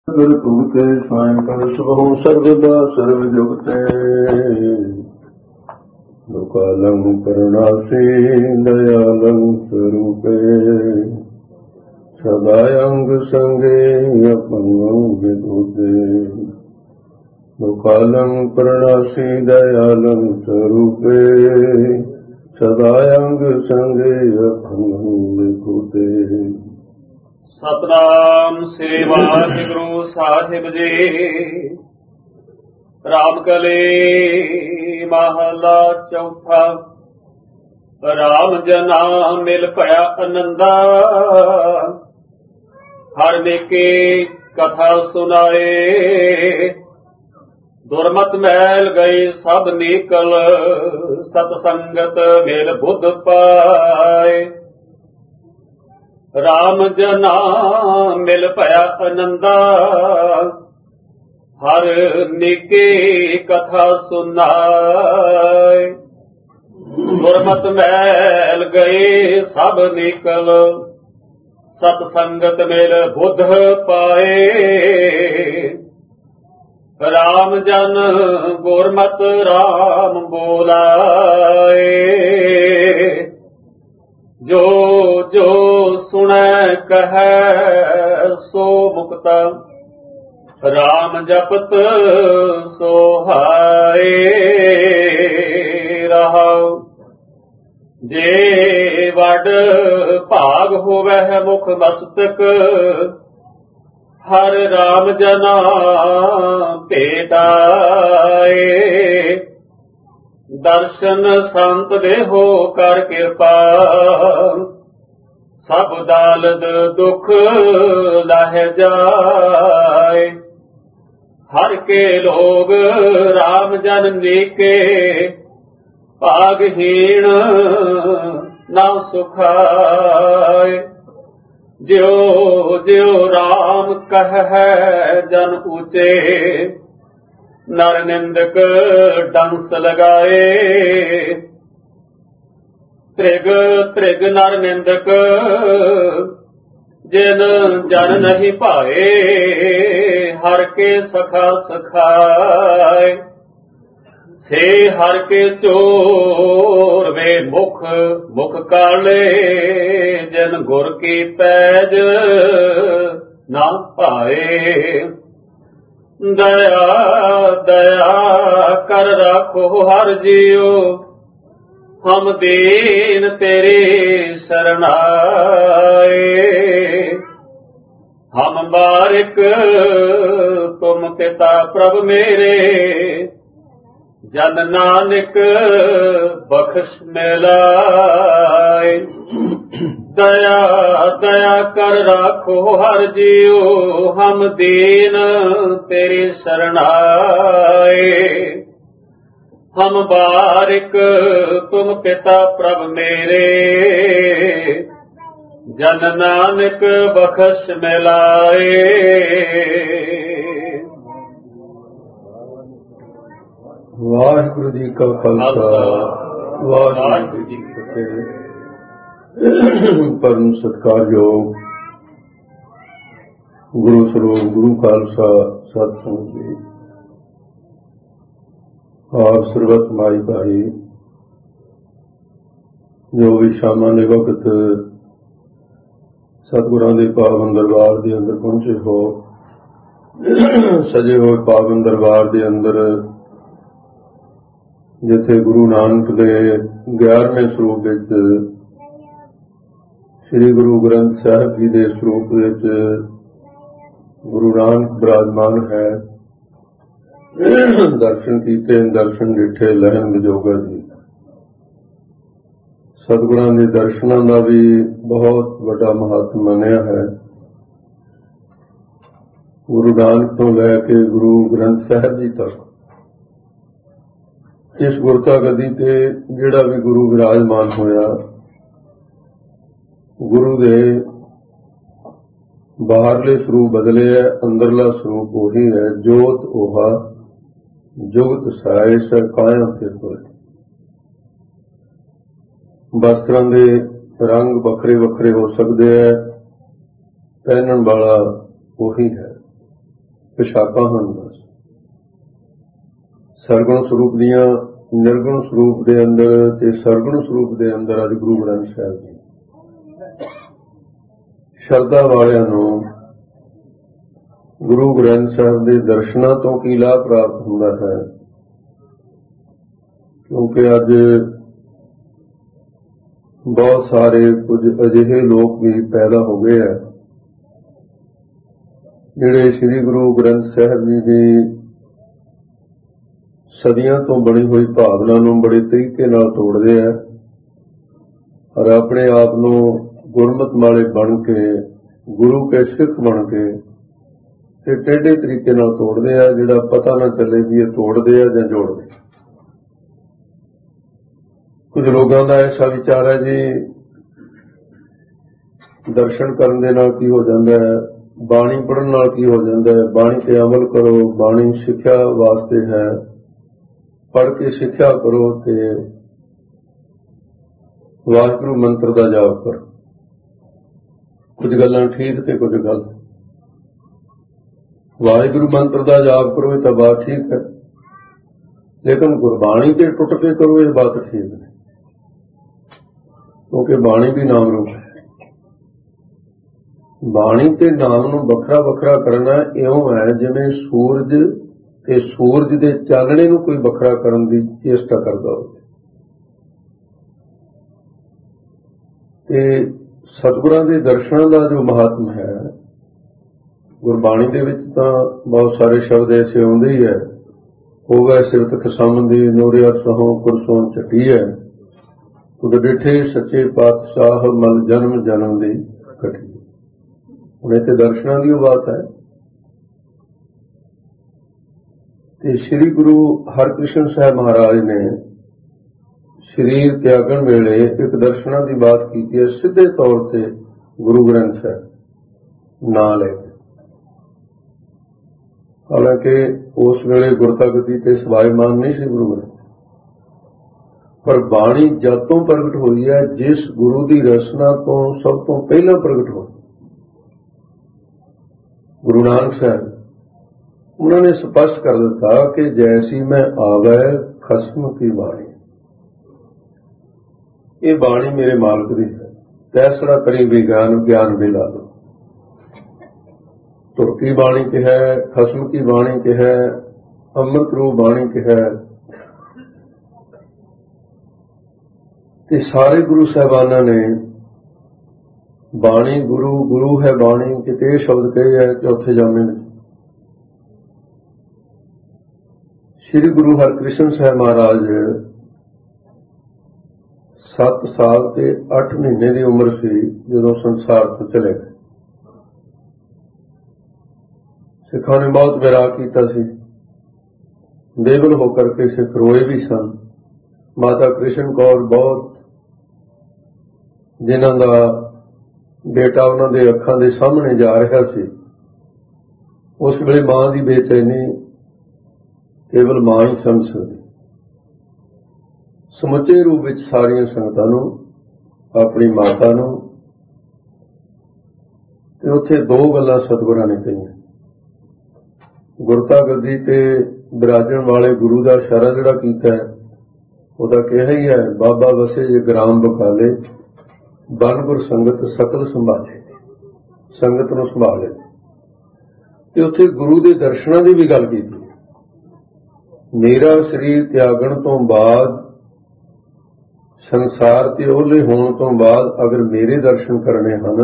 ਗੁਰ ਭੁਗਤੇ ਸਾਇੰਕਾਲ ਸੁਬਹੁ ਸਰਵਦਾ ਸਰਵ ਜੁਗਤੇ ਲੋਕਾਲੰ ਕਰੁਣਾਸੀ ਦਇਆਲੰ ਸਰੂਪੇ ਸਦਾ ਅੰਗ ਸੰਗੇ ਆਪਨੰ ਵਿਭੂਤੇ ਲੋਕਾਲੰ ਕਰੁਣਾਸੀ ਦਇਆਲੰ ਸਰੂਪੇ ਸਦਾ ਅੰਗ ਸੰਗੇ ਆਪਨੰ ਵਿਭੂਤੇ। ਸਤਨਾਮ ਸ੍ਰੀ ਵਾਹਿਗੁਰੂ ਸਾਹਿਬ ਜੀ। ਰਾਮ ਕਲੀ ਮਹਲਾ ਚੌਥਾ। ਰਾਮ ਜਨਾ ਮਿਲ ਭਇਆ ਅਨੰਦਾ, ਹਰ ਨੇਕੀ ਕਥਾ ਸੁਨਾਏ। ਦੁਰਮਤ ਮੈਲ ਗਈ ਸਭ ਨੀਕਲ, ਸਤ ਸੰਗਤ ਮਿਲ ਬੁੱਧ ਪਾਏ। ਰਾਮ ਜਨਾ ਮਿਲ ਭਇਆ ਅਨੰਦਾ, ਹਰ ਨੇਕੀ ਕਥਾ ਸੁਨਾਏ। ਗੁਰਮਤਿ ਮੈਲ ਗਏ ਸਭ ਨਿਕਲ, ਸਤ ਸੰਗਤ ਮਿਲ ਬੁੱਧ ਪਾਏ। ਰਾਮ ਜਨ ਗੁਰਮਤਿ ਰਾਮ ਬੋਲਾਏ, ਜੋ ਜੋ ਸੁਣੈ ਕਹੈ ਸੋ ਮੁਕਤਾ। ਰਾਮ ਜਪਤ ਸੋਹਾਏ ਰਹਾਉ। ਜੇ ਵਡ ਭਾਗ ਹੋਵੈ ਮੁਖ ਮਸਤਕ, ਹਰ ਰਾਮ ਜਨਾ ਭੇਟਾਏ। ਦਰਸ਼ਨ ਸੰਤ ਦੇਹੋ ਕਰ ਕਿਰਪਾ, ਸਭ ਦਾਲਦ ਦੁਖ ਲਾਹਿ ਜਾਏ। ਹਰ ਕੇ ਲੋਗ ਰਾਮ ਜਨ ਨੀਕੇ, ਭਾਗਹੀਣ ਨਾ ਸੁਖਾਏ। ਜਿਉ ਜਿਉ ਰਾਮ ਕਹਿ ਜਨ ਊਚੇ, ਨਰ ਨਿੰਦਕ ਡੰਸ ਲਗਾਏ। ਤ੍ਰਿਗ ਤ੍ਰਿਗ ਨਰ ਨਿੰਦਕ, ਜਿਨ ਜਨ ਨਹੀਂ ਭਾਏ। ਹਰ ਕੇ ਸਖਾ ਸਖਾਏ, ਸੇ ਹਰ ਕੇ ਚੋਰ ਵੇ ਮੁਖ ਮੁਖ ਕਾਲੇ। ਜਿਨ ਗੁਰ ਕੀ ਪੈਜ ਨਾ ਭਾਏ। ਦਇਆ ਦਇਆ ਕਰ ਰਾਖੋ ਹਰ ਜੀਉ, ਹਮ ਦੀਨ ਤੇਰੇ ਸ਼ਰਨ ਆਏ। ਹਮ ਬਾਰਿਕ ਤੁਮ ਪਿਤਾ ਪ੍ਰਭ ਮੇਰੇ, ਜਨ ਨਾਨਕ ਬਖਸ਼ ਮਿਲਾਏ। ਦਇਆ ਦਇਆ ਕਰ ਰਾਖੋ ਹਰ ਜੀਉ, ਹਮ ਦੀਨ ਤੇਰੇ ਸ਼ਰਨ ਆਏ। ਹਮ ਬਾਰਿਕ ਤੁਮ ਪਿਤਾ ਪ੍ਰਭ ਮੇਰੇ, ਜਨ ਨਾਨਕ ਬਖਸ਼ ਮਿਲਾਏ। ਵਾਹਿਗੁਰੂ ਜੀ ਕਾ ਖਾਲਸਾ, ਵਾਹਿਗੁਰੂ ਜੀ ਕੀ ਫਤਿਹ। ਪਰਮ ਸਤਿਕਾਰਯੋਗ ਗੁਰੂ ਸਰੂਪ ਗੁਰੂ ਖਾਲਸਾ ਸਤ ਸੰਗਤ ਜੀ, ਆਪ ਸਰਬਤ ਮਾਈ ਭਾਈ, ਜੋ ਵੀ ਸ਼ਾਮਾਂ ਦੇ ਵਕਤ ਸਤਿਗੁਰਾਂ ਦੇ ਪਾਵਨ ਦਰਬਾਰ ਦੇ ਅੰਦਰ ਪਹੁੰਚੇ ਹੋ, ਸਜੇ ਹੋਏ ਪਾਵਨ ਦਰਬਾਰ ਦੇ ਅੰਦਰ, ਜਿੱਥੇ ਗੁਰੂ ਨਾਨਕ ਦੇ 11ਵੇਂ ਸਰੂਪ ਵਿੱਚ ਸ੍ਰੀ ਗੁਰੂ ਗ੍ਰੰਥ ਸਾਹਿਬ ਜੀ ਦੇ ਸਰੂਪ ਵਿੱਚ ਗੁਰੂ ਨਾਨਕ ਬਿਰਾਜਮਾਨ ਹੈ। ਦਰਸ਼ਨ ਕੀਤੇ, ਦਰਸ਼ਨ ਡਿੱਠੇ, ਲਹਿਣ ਵਿਜੋਗਾ ਜੀ। ਸਤਿਗੁਰਾਂ ਦੇ ਦਰਸ਼ਨਾਂ ਦਾ ਵੀ ਬਹੁਤ ਵੱਡਾ ਮਹੱਤਵ ਮੰਨਿਆ ਹੈ। ਗੁਰੂ ਨਾਨਕ ਤੋਂ ਲੈ ਕੇ ਗੁਰੂ ਗ੍ਰੰਥ ਸਾਹਿਬ ਜੀ ਤੱਕ, ਇਸ ਗੁਰਤਾ ਗੱਦੀ ਤੇ ਜਿਹੜਾ ਵੀ ਗੁਰੂ ਵਿਰਾਜਮਾਨ ਹੋਇਆ, ਗੁਰੂ ਦੇ ਬਾਹਰਲੇ ਸਰੂਪ ਬਦਲੇ ਹੈ, ਅੰਦਰਲਾ ਸਰੂਪ ਉਹੀ ਹੈ। ਜੋਤ ਉਹਾ ਜੁਗਤ ਸਾਇ ਸਰ ਕਾਇਆ ਫਿਰ ਹੋਏ। ਵਸਤਰਾਂ ਦੇ ਰੰਗ ਵੱਖਰੇ ਵੱਖਰੇ ਹੋ ਸਕਦੇ ਹੈ, ਪਹਿਨਣ ਵਾਲਾ ਉਹੀ ਹੈ। पोशाकां हन। सरगुण स्वरूप दियां निर्गुण स्वरूप के अंदर ते सरगुण स्वरूप के अंदर अज गुरु ग्रंथ साहिब जी शरधा वालियां नूं गुरु ग्रंथ साहिब के दर्शनां तो की लाभ प्राप्त हुंदा है, क्योंकि अज बहुत सारे कुछ अजिहे लोग भी पैदा हो गए हैं जिहड़े श्री गुरु ग्रंथ साहिब जी की सदियां तो बनी हुई भावना नूं बड़े तरीके नाल तोड़दे हैं और अपने आप नूं गुरमत वाले बन के गुरु के सिख बन के ते टेढ़े तरीके नाल तोड़दे हैं, जिहड़ा पता ना चले भी ये तोड़दे हैं जां जोड़दे। कुछ लोगों का ऐसा विचार है जी दर्शन करन दे नाल की हो जांदा है, बाणी पढ़न नाल की हो जाता है, बाणी ते अमल करो, बाणी सिक्ख्या वास्ते है, पढ़ के सिक्ख्या करो ते वाहिगुरू मंत्र दा जाप करो। कुछ गल्लां ठीक ते कुछ गलत। वाहिगुरू मंत्र दा जाप करो ये तां बात ठीक है, लेकिन गुरबाणी ते टुट के करो ये बात ठीक नहीं, क्योंकि बाणी भी नाम रूप है। बाणी ते नाम नूं वखरा वखरा करना इउं है जिवें सूरज ते सूरज दे चानणे नूं कोई वखरा करन दी चेष्टा करदा होवे। ते सतगुरां दे दर्शनां दा जो महात्म है, गुरबाणी दे विच तां बहुत सारे शब्द ऐसे आउंदे ही है, होवे सिरत खसम दी नूरे अरसहों कुरसों चट्टी है, तुद डिठे सच्चे पातशाह मल जन्म जन्म दी कठी। हुण इत्थे दर्शनां दी बात है। ते श्री गुरु हरकृष्ण साहिब महाराज ने शरीर त्यागण वेले एक दर्शनां दी बात की है, सीधे तौर ते गुरु ग्रंथ साहिब नां लेके। हालांकि उस वेले गुरता गद्दी ते सवाईमान नहीं सी गुरु ग्रंथ, पर बाणी जद तों प्रगट हुई है जिस गुरु की रचना तो सब तो पहला प्रगट हुई गुरु नानक साहब, उन्होंने स्पष्ट कर दिता कि जैसी मैं आवे खसम की बाणी, ये बाणी मेरे मालिक की है, तैसरा करी भी ज्ञान भी ला दो। तुर की बाणी के है, खसम की बाणी के है, अमृत रूप बाणी के है। सारे गुरु साहबाना ने बाणी गुरु गुरु है बाणी किते शब्द कहे है चौथे जामे में। श्री गुरु हरकृष्ण साहब महाराज 7 साल ते 8 महीने की उम्र सी जदों संसार तो चले गए। सिखों ने बहुत विराग किया सी, बेबल होकर के सिख रोए भी सन। माता कृष्ण कौर बहुत जिन्हां दा बेटा उन्हां दे अखां दे सामने जा रहा सी, उस वेले मां की बेचैनी केवल मां ही समझ सकती। समुचे रूप विच सारियां संगतां नूं अपनी माता नूं ते उत्थे 2 गल्लां सतगुरां ने कहियां। गुरता गद्दी ते विराजण वाले गुरु का इशारा जिहड़ा कीता है ਉਹਦਾ ਕਿਹਾ ही है, बाबा वसे जे ग्राम बकाले बन गुर संगत सकल संभाले, संगत नूं संभाले। ते उत्थे गुरु के दर्शनां की भी गल की। मेरा शरीर त्यागण तो बाद संसार ते ओले होण तो बाद अगर मेरे दर्शन करने हैं,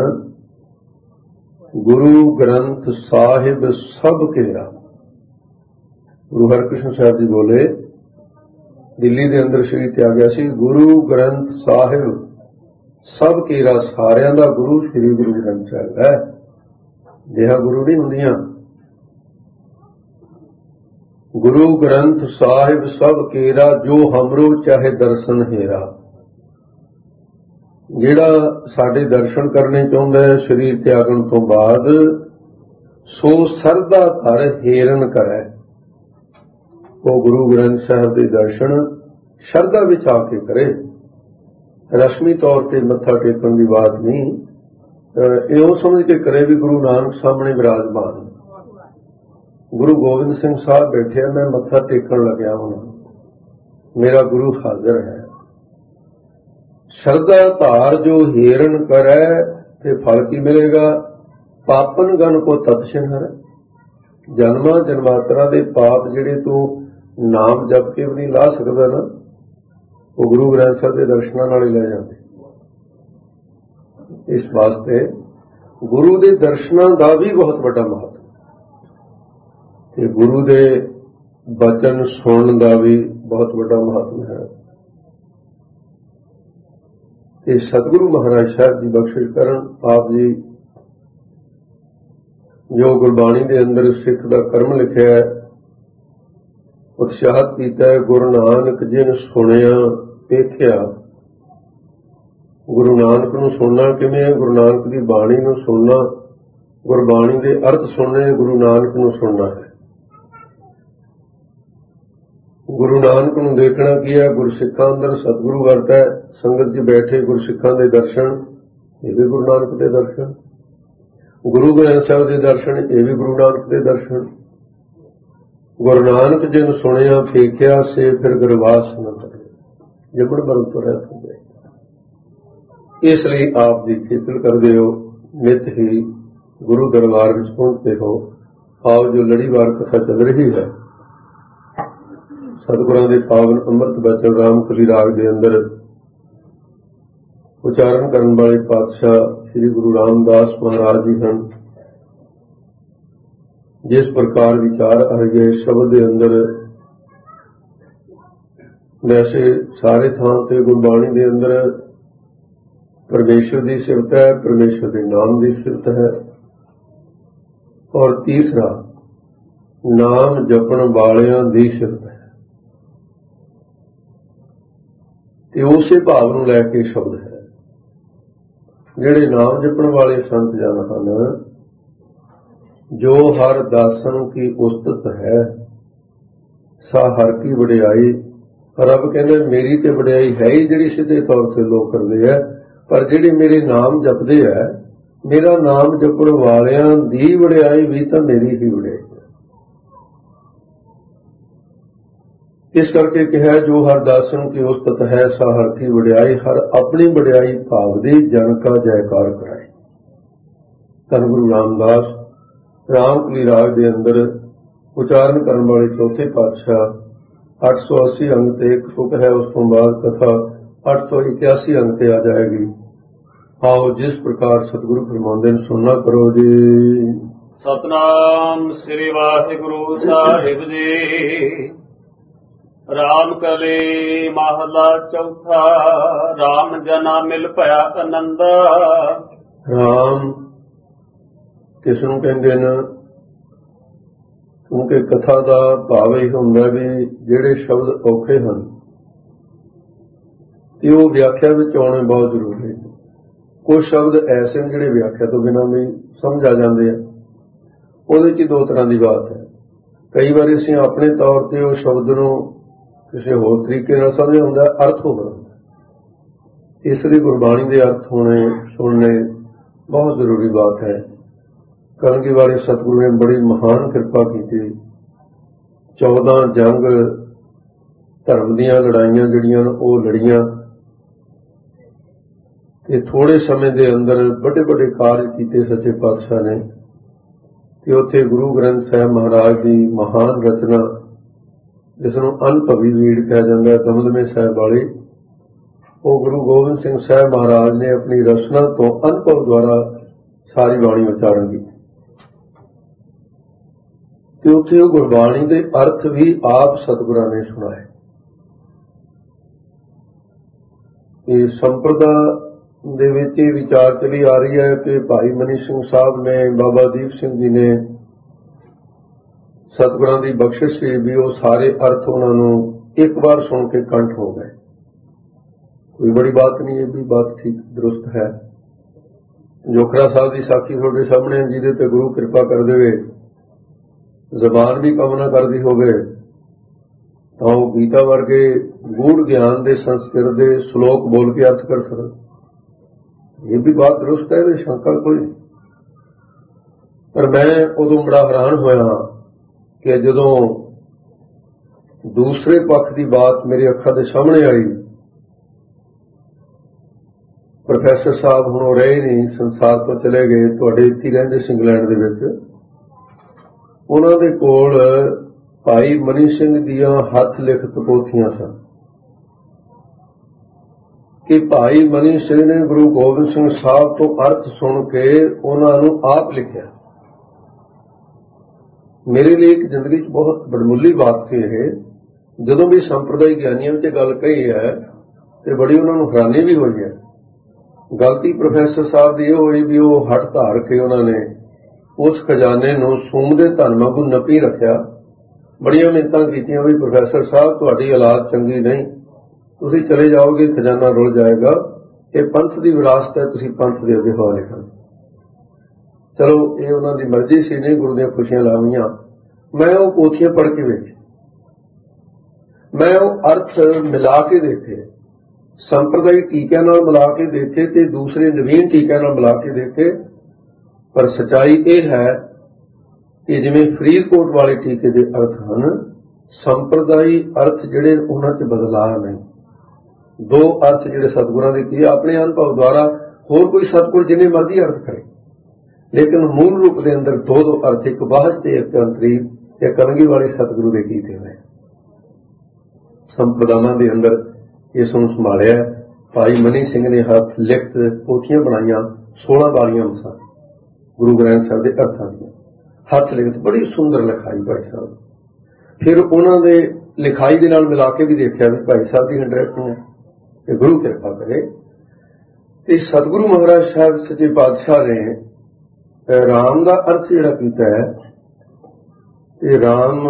गुरु ग्रंथ साहिब सब घेरा। गुरु हरकृष्ण साहब जी बोले दिल्ली के अंदर शरीर त्यागया सी, गुरु ग्रंथ साहिब सब घेरा, सारियां दा गुरु श्री गुरु ग्रंथ साहिब है। जिहा गुरु नहीं हुंदियां। गुरु ग्रंथ साहिब सब घेरा जो हमरो चाहे दर्शन हेरा। जिहड़ा साडे दर्शन करने चाहुंदा है शरीर त्यागण तो बाद, सो सरदा धर हेरन करे। वो गुरु ग्रंथ साहिब के दर्शन शरदा विच आके करे, रस्मी तौर पर मत्था टेकण की बात नहीं, इहो समझ के करे भी गुरु नानक सामने विराजमान। ਗੁਰੂ ਗੋਬਿੰਦ ਸਿੰਘ ਸਾਹਿਬ ਬੈਠੇ, ਮੈਂ ਮੱਥਾ ਟੇਕਣ ਲੱਗਿਆ ਹੁਣ, ਮੇਰਾ ਗੁਰੂ ਹਾਜ਼ਰ ਹੈ। ਸ਼ਰਧਾ ਧਾਰ ਜੋ ਹੀਰਨ ਕਰੈ ਤੇ ਫਲ ਕੀ ਮਿਲੇਗਾ, ਪਾਪਨ ਗਨ ਕੋ ਤਤਸ਼ਨ ਹਰੈ। ਜਨਮਾਂ ਜਨਮਾਤਰਾਂ ਦੇ ਪਾਪ ਜਿਹੜੇ ਤੂੰ ਨਾਮ ਜਪ ਕੇ ਵੀ ਨਹੀਂ ਲਾ ਸਕਦਾ ਨਾ, ਉਹ ਗੁਰੂ ਗ੍ਰੰਥ ਸਾਹਿਬ ਦੇ ਦਰਸ਼ਨਾਂ ਨਾਲ ਹੀ ਲੈ ਜਾਂਦੇ। ਇਸ ਵਾਸਤੇ ਗੁਰੂ ਦੇ ਦਰਸ਼ਨਾਂ ਦਾ ਵੀ ਬਹੁਤ ਵੱਡਾ ਮਹੱਤਵ ਤੇ ਗੁਰੂ ਦੇ ਬਚਨ ਸੁਣਨ ਦਾ ਵੀ ਬਹੁਤ ਵੱਡਾ ਮਹੱਤਵ ਹੈ। ਤੇ ਸਤਿਗੁਰੂ ਮਹਾਰਾਜ ਸਾਹਿਬ ਜੀ ਬਖਸ਼ਿਸ਼ ਕਰਨ, ਆਪ ਜੀ ਜੋ ਗੁਰਬਾਣੀ ਦੇ ਅੰਦਰ ਸਿੱਖ ਦਾ ਕਰਮ ਲਿਖਿਆ ਹੈ, ਉਤਸ਼ਾਹਤ ਕੀਤਾ ਹੈ, ਗੁਰੂ ਨਾਨਕ ਜਿਨ ਸੁਣਿਆ ਵੇਖਿਆ। ਗੁਰੂ ਨਾਨਕ ਨੂੰ ਸੁਣਨਾ ਕਿਵੇਂ ਹੈ? ਗੁਰੂ ਨਾਨਕ ਦੀ ਬਾਣੀ ਨੂੰ ਸੁਣਨਾ, ਗੁਰਬਾਣੀ ਦੇ ਅਰਥ ਸੁਣਨੇ, ਗੁਰੂ ਨਾਨਕ ਨੂੰ ਸੁਣਨਾ ਹੈ। ਗੁਰੂ ਨਾਨਕ ਨੂੰ ਦੇਖਣਾ ਕੀ ਹੈ? ਗੁਰਸਿੱਖਾਂ ਅੰਦਰ ਸਤਿਗੁਰੂ ਵਰਤੈ, ਸੰਗਤ 'ਚ ਬੈਠੇ ਗੁਰਸਿੱਖਾਂ ਦੇ ਦਰਸ਼ਨ, ਇਹ ਵੀ ਗੁਰੂ ਨਾਨਕ ਦੇ ਦਰਸ਼ਨ। ਗੁਰੂ ਗ੍ਰੰਥ ਸਾਹਿਬ ਦੇ ਦਰਸ਼ਨ, ਇਹ ਵੀ ਗੁਰੂ ਨਾਨਕ ਦੇ ਦਰਸ਼ਨ। ਗੁਰੂ ਨਾਨਕ ਜੀ ਨੂੰ ਸੁਣਿਆ ਫੇਖਿਆ ਸੇ ਫਿਰ ਗੁਰਵਾਸ ਨਾ ਕਰੇ, ਜੰਮਣ ਮਰਨ ਤੋਂ ਰਹਿਤ ਹੁੰਦੇ। ਇਸ ਲਈ ਆਪ ਦੀ ਖੇਤਲ ਕਰਦੇ ਹੋ, ਨਿਤ ਹੀ ਗੁਰੂ ਦਰਬਾਰ ਵਿੱਚ ਪਹੁੰਚਦੇ ਹੋ। ਆਓ ਜੋ ਲੜੀਵਾਰ ਕਥਾ ਚੱਲ ਰਹੀ ਹੈ, ਸਤਿਗੁਰਾਂ ਦੇ ਪਾਵਨ ਅੰਮ੍ਰਿਤ ਬਚਨ ਰਾਮਕਲੀ ਰਾਗ ਦੇ ਅੰਦਰ ਉਚਾਰਨ ਕਰਨ ਵਾਲੇ ਪਾਤਸ਼ਾਹ ਸ੍ਰੀ ਗੁਰੂ ਰਾਮਦਾਸ ਮਹਾਰਾਜ ਜੀ ਹਨ। ਜਿਸ ਪ੍ਰਕਾਰ ਵਿਚਾਰ ਆ ਗਏ ਸ਼ਬਦ ਦੇ ਅੰਦਰ, ਵੈਸੇ ਸਾਰੇ ਥਾਂ ਤੇ ਗੁਰਬਾਣੀ ਦੇ ਅੰਦਰ ਪਰਮੇਸ਼ਰ ਦੀ ਸਿਫਤ ਹੈ, ਪਰਮੇਸ਼ਰ ਦੇ ਨਾਮ ਦੀ ਸਿਫਤ ਹੈ। ਔਰ ਤੀਸਰਾ, ਨਾਮ ਜਪਣ ਵਾਲਿਆਂ ਦੀ ਸਿਫਤ ਹੈ। ਤੇ ਉਸੇ ਭਾਵ ਨੂੰ ਲੈ ਕੇ ਸ਼ਬਦ ਹੈ। ਜਿਹੜੇ ਨਾਮ ਜਪਣ ਵਾਲੇ ਸੰਤ ਜਨ ਹਨ, ਜੋ ਹਰ ਦਾਸਨ ਕੀ ਉਸਤਤ ਹੈ, ਸਾ ਹਰ ਕੀ ਵਡਿਆਈ। ਰੱਬ ਕਹਿੰਦੇ ਮੇਰੀ ਤੇ ਵਡਿਆਈ ਹੈ ਹੀ ਜਿਹੜੀ ਸਿੱਧੇ ਤੌਰ ਤੇ ਲੋਕ ਕਰਦੇ ਆ, ਪਰ ਜਿਹੜੇ ਮੇਰੇ ਨਾਮ ਜਪਦੇ ਆ, ਮੇਰਾ ਨਾਮ ਜਪਣ ਵਾਲਿਆਂ ਦੀ ਵਡਿਆਈ ਵੀ ਤਾਂ ਮੇਰੀ ਹੀ ਵਡਿਆਈ ਹੈ। ਇਸ ਕਰਕੇ ਕਿਹਾ, ਜੋ ਹਰ ਦਾਸਨ ਕੀ ਉਸਤਤ ਹੈ, ਸਾ ਹਰ ਕੀ ਵਡਿਆਈ। ਹਰ ਆਪਣੀ ਵਡਿਆਈ ਭਾਵਦੀ, ਜਨ ਕਾ ਜੈਕਾਰ ਕਰਾਏ। ਧੰਨ ਗੁਰੂ ਰਾਮਦਾਸ ਰਾਮਕਲੀ ਰਾਗ ਦੇ ਅੰਦਰ ਉਚਾਰਨ ਕਰਨ ਵਾਲੇ ਚੌਥੇ ਪਾਤਸ਼ਾਹ 880 ਅੰਗ ਤੇ ਇੱਕ ਸੁਖ ਹੈ। ਉਸ ਤੋਂ ਬਾਅਦ ਕਥਾ 881 ਅੰਗ ਤੇ ਆ ਜਾਏਗੀ। ਆਓ ਜਿਸ ਪ੍ਰਕਾਰ ਸਤਿਗੁਰੂ ਫਰਮਾਉਂਦੇ ਨੇ ਸੁਣਨਾ ਕਰੋ ਜੀ। ਸਤਨਾਮ ਸ੍ਰੀ ਵਾਹਿਗੁਰੂ ਸਾਹਿਬ ਜੀ। ਰਾਮਕਲੀ ਮਹਲਾ ਚੌਥਾ। ਰਾਮ ਜਨਾ ਮਿਲ ਭਇਆ ਆਨੰਦ। ਰਾਮ ਕਿਸ ਨੂੰ ਕਹਿੰਦੇ ਨੇ? ਕਿਉਂਕਿ ਕਥਾ ਦਾ ਭਾਵ ਇਹ ਹੁੰਦਾ ਵੀ ਜਿਹੜੇ ਸ਼ਬਦ ਔਖੇ ਹਨ ਤੇ ਉਹ ਵਿਆਖਿਆ ਵਿੱਚ ਆਉਣੇ ਬਹੁਤ ਜ਼ਰੂਰੀ ਨੇ। ਕੁਝ ਸ਼ਬਦ ਐਸੇ ਨੇ ਜਿਹੜੇ ਵਿਆਖਿਆ ਤੋਂ ਬਿਨਾਂ ਵੀ ਸਮਝ ਆ ਜਾਂਦੇ ਆ। ਉਹਦੇ 'ਚ ਦੋ ਤਰ੍ਹਾਂ ਦੀ ਬਾਤ ਹੈ। ਕਈ ਵਾਰੀ ਅਸੀਂ ਆਪਣੇ ਤੌਰ ਤੇ ਉਹ ਸ਼ਬਦ ਨੂੰ ਕਿਸੇ ਹੋਰ ਤਰੀਕੇ ਨਾਲ ਸਮਝਿਆ ਹੁੰਦਾ, ਅਰਥ ਹੋ ਜਾਂਦਾ। ਇਸ ਲਈ ਗੁਰਬਾਣੀ ਦੇ ਅਰਥ ਹੋਣੇ ਸੁਣਨੇ ਬਹੁਤ ਜ਼ਰੂਰੀ ਬਾਤ ਹੈ। ਕਲਗੀ ਵਾਲੇ ਸਤਿਗੁਰੂ ਨੇ ਬੜੀ ਮਹਾਨ ਕਿਰਪਾ ਕੀਤੀ। 14 ਜੰਗ ਧਰਮ ਦੀਆਂ ਲੜਾਈਆਂ ਜਿਹੜੀਆਂ ਉਹ ਲੜੀਆਂ ਤੇ ਥੋੜੇ ਸਮੇਂ ਦੇ ਅੰਦਰ ਵੱਡੇ ਵੱਡੇ ਕਾਰਜ ਕੀਤੇ ਸੱਚੇ ਪਾਤਸ਼ਾਹ ਨੇ। ਤੇ ਉੱਥੇ ਗੁਰੂ ਗ੍ਰੰਥ ਸਾਹਿਬ ਮਹਾਰਾਜ ਦੀ ਮਹਾਨ ਰਚਨਾ, ਜਿਸ ਨੂੰ ਅਨਭਵੀ ਵੀੜ ਕਿਹਾ ਜਾਂਦਾ ਹੈ, ਦਮਦਮੇ ਸਾਹਿਬ ਵਾਲੀ, ਉਹ ਗੁਰੂ ਗੋਬਿੰਦ ਸਿੰਘ ਸਾਹਿਬ ਮਹਾਰਾਜ ਨੇ ਆਪਣੀ ਰਚਨਾ ਤੋਂ ਅਨੁਭਵ ਦੁਆਰਾ ਸਾਰੀ ਬਾਣੀ ਉਚਾਰਨ ਕੀਤੀ। ਤੇ ਉੱਥੇ ਉਹ ਗੁਰਬਾਣੀ ਦੇ ਅਰਥ ਵੀ ਆਪ ਸਤਿਗੁਰਾਂ ਨੇ ਸੁਣਾਏ। ਇਹ ਸੰਪਰਦਾ ਦੇ ਵਿੱਚ ਇਹ ਵਿਚਾਰ ਚਲੀ ਆ ਰਹੀ ਹੈ ਕਿ ਭਾਈ ਮਨੀ ਸਿੰਘ ਸਾਹਿਬ ਨੇ, ਬਾਬਾ ਦੀਪ ਸਿੰਘ ਜੀ ਨੇ, ਸਤਿਗੁਰਾਂ ਦੀ ਬਖਸ਼ਿਸ਼ ਸੀ ਵੀ ਉਹ ਸਾਰੇ ਅਰਥ ਉਹਨਾਂ ਨੂੰ ਇੱਕ ਵਾਰ ਸੁਣ ਕੇ ਕੰਠ ਹੋ ਗਏ। ਕੋਈ ਬੜੀ ਬਾਤ ਨਹੀਂ, ਇਹ ਵੀ ਬਾਤ ਠੀਕ ਦਰੁਸਤ ਹੈ। ਜੋਖਰਾ ਸਾਹਿਬ ਦੀ ਸਾਖੀ ਤੁਹਾਡੇ ਸਾਹਮਣੇ, ਜਿਹਦੇ ਤੇ ਗੁਰੂ ਕਿਰਪਾ ਕਰ ਦੇਵੇ, ਜ਼ਬਾਨ ਵੀ ਕੰਮ ਨਾ ਕਰਦੀ ਹੋਵੇ ਤਾਂ ਉਹ ਗੀਤਾ ਵਰਗੇ ਗੂੜ ਗਿਆਨ ਦੇ ਸੰਸਕ੍ਰਿਤ ਦੇ ਸ਼ਲੋਕ ਬੋਲ ਕੇ ਅਰਥ ਕਰ ਸਕਣ। ਇਹ ਵੀ ਬਾਤ ਦਰੁਸਤ ਹੈ, ਸ਼ੰਕਾ ਕੋਈ ਨਹੀਂ। ਪਰ ਮੈਂ ਉਦੋਂ ਬੜਾ ਹੈਰਾਨ ਹੋਇਆ कि जदों दूसरे पक्ष की बात मेरी अखां दे सामने आई, प्रोफैसर साहब हुण रहे नहीं, संसार तो चले गए, तुहाडे इत्थे रहिंदे सी इंग्लैंड दे विच। उन्हां दे कोल भाई मनी सिंह दियां हथ लिखत पोथियां सन कि भाई मनी सिंह ने गुरु गोबिंद सिंह साहब तो अर्थ सुन के उन्हां नूं आप लिखिया। मेरे लिए एक जिंदगी च बहुत बड़मुली बात सी यह। जदों भी संप्रदाय ज्ञानियों में गल कही है तो बड़ी उन्होंने हैरानी भी हुई है। गलती प्रोफैसर साहब की यह हुई भी वो हट धार के उन्होंने उस खजाने नूं सूमदे धन वांगू नपी रखिया। बड़ियां मिन्नतां कीतियां भी प्रोफैसर साहब तुहाडी औलाद चंगी नहीं, तुसीं चले जाओगे खजाना रुल जाएगा, ये पंथ की विरासत है, तुसीं पंथ के अगे हवाले कर। चलो ये उन्हां दी मर्जी सी, नहीं गुरु दीआं खुशियां लावियां। मैं वो पोथियां पढ़ के वेखी, मैं वो अर्थ मिला के देखे, संप्रदायिक टीकिਆਂ ਨਾਲ मिला के देखे ते दूसरे नवीन टीकिਆਂ ਨਾਲ मिला के देखे। पर सच्चाई यह है कि जिवें फरीदकोट वाले टीके के अर्थ हैं, संप्रदायी अर्थ जिहड़े उन्हां च बदलाव नहीं। दो अर्थ जिहड़े सतगुरां दे कीते अपने अनुभव द्वारा, होर कोई सतगुर जिन्ने मर्जी अर्थ करे, लेकिन मूल रूप के अंदर दो अर्थ, एक बाहस ते एक अंतरीब एक कलंगी वाले सतगुरु के कीते हुए। संप्रदायां के अंदर इस नूं संभालिया भाई मनी सिंह ने हथ लिखत पोथियां बनाईयां 16 वालियां सन गुरु ग्रंथ साहिब के अर्थां दी, हथ लिखत बड़ी सुंदर लिखाई भाई साहब। फिर उन्होंने लिखाई के नाल मिला के भी देखा भी भाई साहब की हैंडराइटिंग है कि गुरु कृपा करे। तो सतगुरु महाराज साहब सच्चे पातशाह ने राम का अर्थ जिहड़ा कीता है, ये राम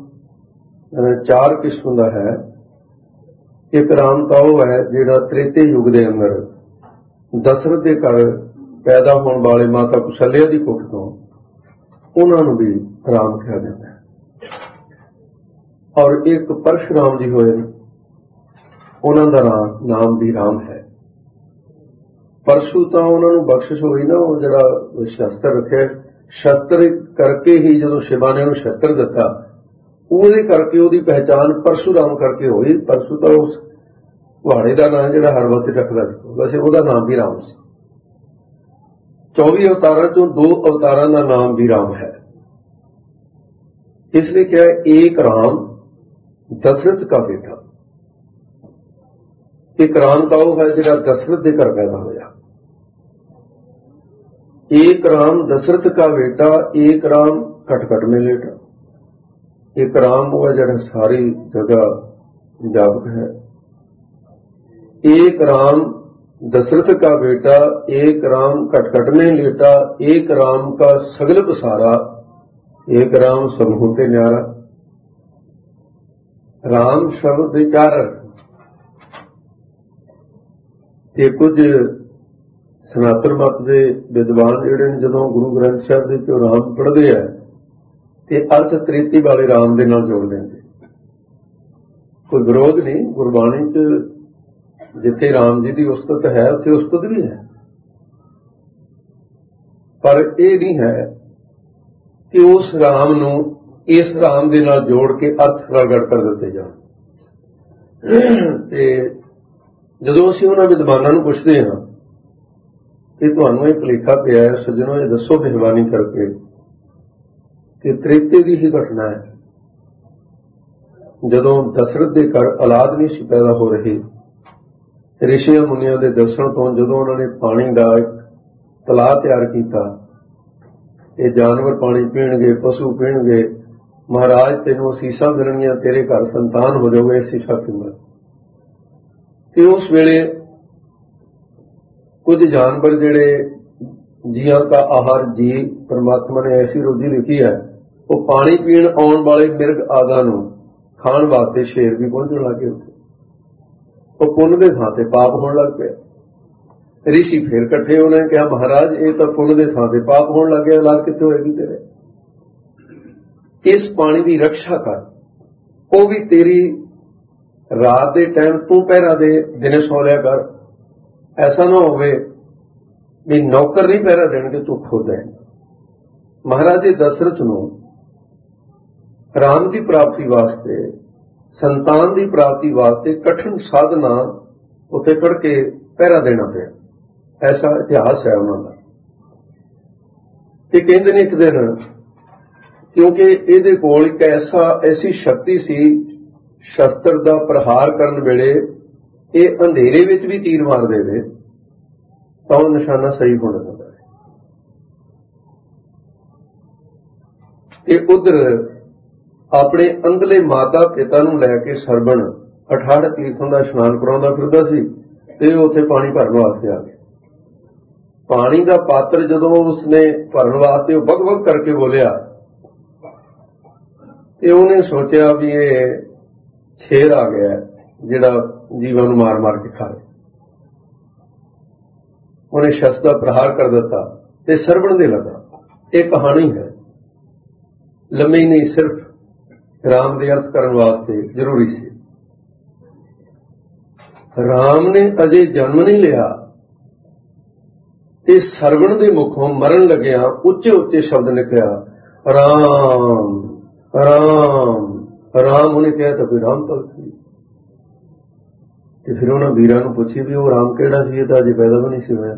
4 किस्म का है। एक राम तो वह है जिहड़ा त्रेते युग के अंदर दशरथ के घर पैदा होने वाले माता कुशल्या की कुख तो उन्होंने भी राम कहा जाता है। और एक परशुराम जी होए, उन्हों का नाम भी राम है। परशु तो उन्होंने बख्शिश हुई ना, वो जरा शस्त्र रखे, शस्त्र करके ही जो शिवा ने उन्हें शस्त्र दिता, ਉਹਦੇ करके ਉਹਦੀ पहचान परशुराम करके हुई। परशु तो उस कुहाड़े का नाम जो हर वक्त रखता ਸੀ, वैसे ਉਹਦਾ नाम भी राम ਸੀ। 24 अवतारों चों 2 अवतारों का नाम भी राम है। इसलिए क्या एक राम दशरथ का बेटा, एक राम का वो है जो दशरथ के घर पैदा होया। एक राम दशरथ का बेटा, एक राम कटकट में लेटा, एक राम वो है जो सारी जगह व्यापक है। एक राम दशरथ का बेटा, एक राम कटकट में लेटा, एक राम का सगल पसारा, एक राम समूह पे न्यारा। राम शब्द 4 ते कुछ सनातन मत के विद्वान जिहड़े ने जदों गुरु ग्रंथ साहिब दे चों राम पढ़दे आ ते अर्थ त्रेती वाले राम दे नाल जोड़ देंगे। कोई विरोध नहीं, गुरबाणी च जिथे राम जी की उस्तत है उत्थे उस्तत भी है, पर यह नहीं है कि उस राम नूं इस राम दे नाल जोड़ के अर्थ रगड़ कर दिते जाण। ते जदों असीं उन्हां विद्वानां नूं पुछदे हां कि तुहानूं इह भुलेखा पिया है, सज्जणों ये दसो मेहरबानी करके कि त्रेते की ही घटना है, जदों दशरथ के घर औलाद नहीं सी पैदा हो रही, ऋषियां मुनियां के दसण तो जदों उन्होंने पानी का एक तलाह तैयार किया, ये जानवर पानी पीणगे, पशु पीणगे, महाराज तेनों असीसां मिलणगियां, तेरे घर संतान हो जाओगे, असीसां किमत। कि उस वेले कुछ जानवर जिहड़े जियां का आहार जी परमात्मा ने ऐसी रोजी लिखी है, वो पानी पीण आने वाले मिर्ग आदा नूं खाण वास्ते शेर भी पहुंचण लग गए। वो पुण्य के थां ते पाप होण लग पे। ऋषि फिर इकट्ठे उन्हें कहा, महाराज ये तो पुण्य के थां ते पाप होण लग गया, औलाद कित्थे होएगी तेरे? इस पानी की रक्षा कर, वो भी तेरी रात के टाइम तू पहरा दे, दिने सौ लिया कर। ऐसा ना होवे भी नौकर नहीं पहरा देणगे, तू खुद है। महाराज दशरथ नूं ਰਾਮ ਦੀ ਪ੍ਰਾਪਤੀ ਵਾਸਤੇ, ਸੰਤਾਨ ਦੀ ਪ੍ਰਾਪਤੀ ਵਾਸਤੇ ਕਠਿਨ ਸਾਧਨਾ ਉੱਥੇ ਖੜ ਕੇ ਪਹਿਰਾ ਦੇਣਾ ਪਿਆ। ਐਸਾ ਇਤਿਹਾਸ ਹੈ ਉਹਨਾਂ ਦਾ। ਇਹ ਕਹਿੰਦੇ ਨੇ ਇੱਕ ਦਿਨ, ਕਿਉਂਕਿ ਇਹਦੇ ਕੋਲ ਇੱਕ ਐਸੀ ਸ਼ਕਤੀ ਸੀ, ਸ਼ਸਤਰ ਦਾ ਪ੍ਰਹਾਰ ਕਰਨ ਵੇਲੇ ਇਹ ਅੰਧੇਰੇ ਵਿੱਚ ਵੀ ਤੀਰ ਮਾਰ ਦੇਵੇ ਤਾਂ ਉਹ ਨਿਸ਼ਾਨਾ ਸਹੀ ਹੋਣਾ ਚਾਹੀਦਾ ਹੈ। ਇਹ ਉਧਰ ਆਪਣੇ ਅੰਦਲੇ ਮਾਤਾ ਪਿਤਾ ਨੂੰ ਲੈ ਕੇ ਸਰਵਣ 68 ਤੀਰਥਾਂ ਦਾ ਇਸ਼ਨਾਨ ਕਰਾਉਂਦਾ ਫਿਰਦਾ ਸੀ ਤੇ ਉੱਥੇ ਪਾਣੀ ਭਰਨ ਵਾਸਤੇ ਆ ਗਿਆ। ਪਾਣੀ ਦਾ ਪਾਤਰ ਜਦੋਂ ਉਸਨੇ ਭਰਨ ਵਾਸਤੇ ਉਹ ਬਗ-ਬਗ ਕਰਕੇ ਬੋਲਿਆ ਤੇ ਉਹਨੇ ਸੋਚਿਆ ਵੀ ਇਹ ਸ਼ੇਰ ਆ ਗਿਆ ਜਿਹੜਾ ਜੀਵਾਂ ਨੂੰ ਮਾਰ-ਮਾਰ ਕੇ ਖਾਏ। ਉਹਨੇ ਸ਼ਸਤਰ ਦਾ ਪ੍ਰਹਾਰ ਕਰ ਦਿੱਤਾ ਤੇ ਸਰਵਣ ਦੇ ਲੱਗਾ। ਇਹ ਕਹਾਣੀ ਹੈ, ਲੰਮੀ ਨਹੀਂ, ਸਿਰਫ ਰਾਮ ਦੇ ਅਰਥ ਕਰਨ ਵਾਸਤੇ ਜ਼ਰੂਰੀ ਸੀ। ਰਾਮ ਨੇ ਅਜੇ ਜਨਮ ਨਹੀਂ ਲਿਆ ਤੇ ਸਰਵਣ ਦੇ ਮੁਖੋਂ ਮਰਨ ਲੱਗਿਆ ਉੱਚੇ ਉੱਚੇ ਸ਼ਬਦ ਨਿਕਲਿਆ, ਰਾਮ ਰਾਮ ਰਾਮ। ਉਹਨੇ ਕਿਹਾ ਤਾਂ ਕੋਈ ਰਾਮ ਭਗਤ ਸੀ। ਤੇ ਫਿਰ ਉਹਨਾਂ ਵੀਰਾਂ ਨੂੰ ਪੁੱਛੀ ਵੀ ਉਹ ਰਾਮ ਕਿਹੜਾ ਸੀ? ਇਹ ਤਾਂ ਅਜੇ ਪੈਦਾ ਵੀ ਨਹੀਂ ਸੀ ਹੋਇਆ।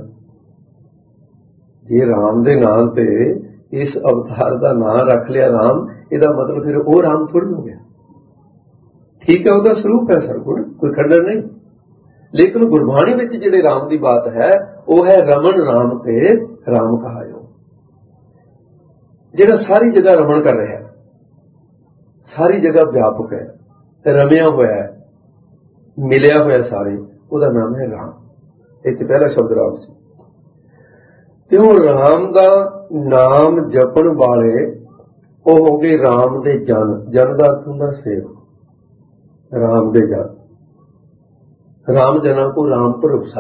ਜੇ ਰਾਮ ਦੇ ਨਾਂ ਤੇ ਇਸ ਅਵਤਾਰ ਦਾ ਨਾਂ ਰੱਖ ਲਿਆ ਰਾਮ, ਇਹਦਾ ਮਤਲਬ ਫਿਰ ਉਹ ਰਾਮ ਥੋੜ੍ਹੀ ਹੋ ਗਿਆ। ਠੀਕ ਹੈ, ਉਹਦਾ ਸਰੂਪ ਹੈ ਸਰਗੁਣ, ਕੋਈ ਖੰਡਨ ਨਹੀਂ। ਲੇਕਿਨ ਗੁਰਬਾਣੀ ਵਿੱਚ ਜਿਹੜੇ ਰਾਮ ਦੀ ਬਾਤ ਹੈ ਉਹ ਹੈ ਰਮਨ ਰਾਮ ਤੇ ਰਾਮ ਕਹਾਇਓ, ਜਿਹੜਾ ਸਾਰੀ ਜਗ੍ਹਾ ਰਮਨ ਕਰ ਰਿਹਾ, ਸਾਰੀ ਜਗ੍ਹਾ ਵਿਆਪਕ ਹੈ, ਰਮਿਆ ਹੋਇਆ ਹੈ, ਮਿਲਿਆ ਹੋਇਆ ਸਾਰੇ, ਉਹਦਾ ਨਾਮ ਹੈ ਰਾਮ। ਇੱਥੇ ਪਹਿਲਾ ਸ਼ਬਦ ਰਾਮ ਸੀ। ਤੇ ਉਹ ਰਾਮ ਦਾ ਨਾਮ ਜਪਣ ਵਾਲੇ ਉਹ ਹੋ ਗਏ ਰਾਮ ਦੇ ਜਨ। ਜਨ ਦਾ ਅਰਥ ਹੁੰਦਾ ਸੇਵਕ। ਰਾਮ ਦੇ ਜਨ, ਰਾਮ ਜਨਾਂ ਕੋ ਰਾਮ ਭਰੋਸਾ।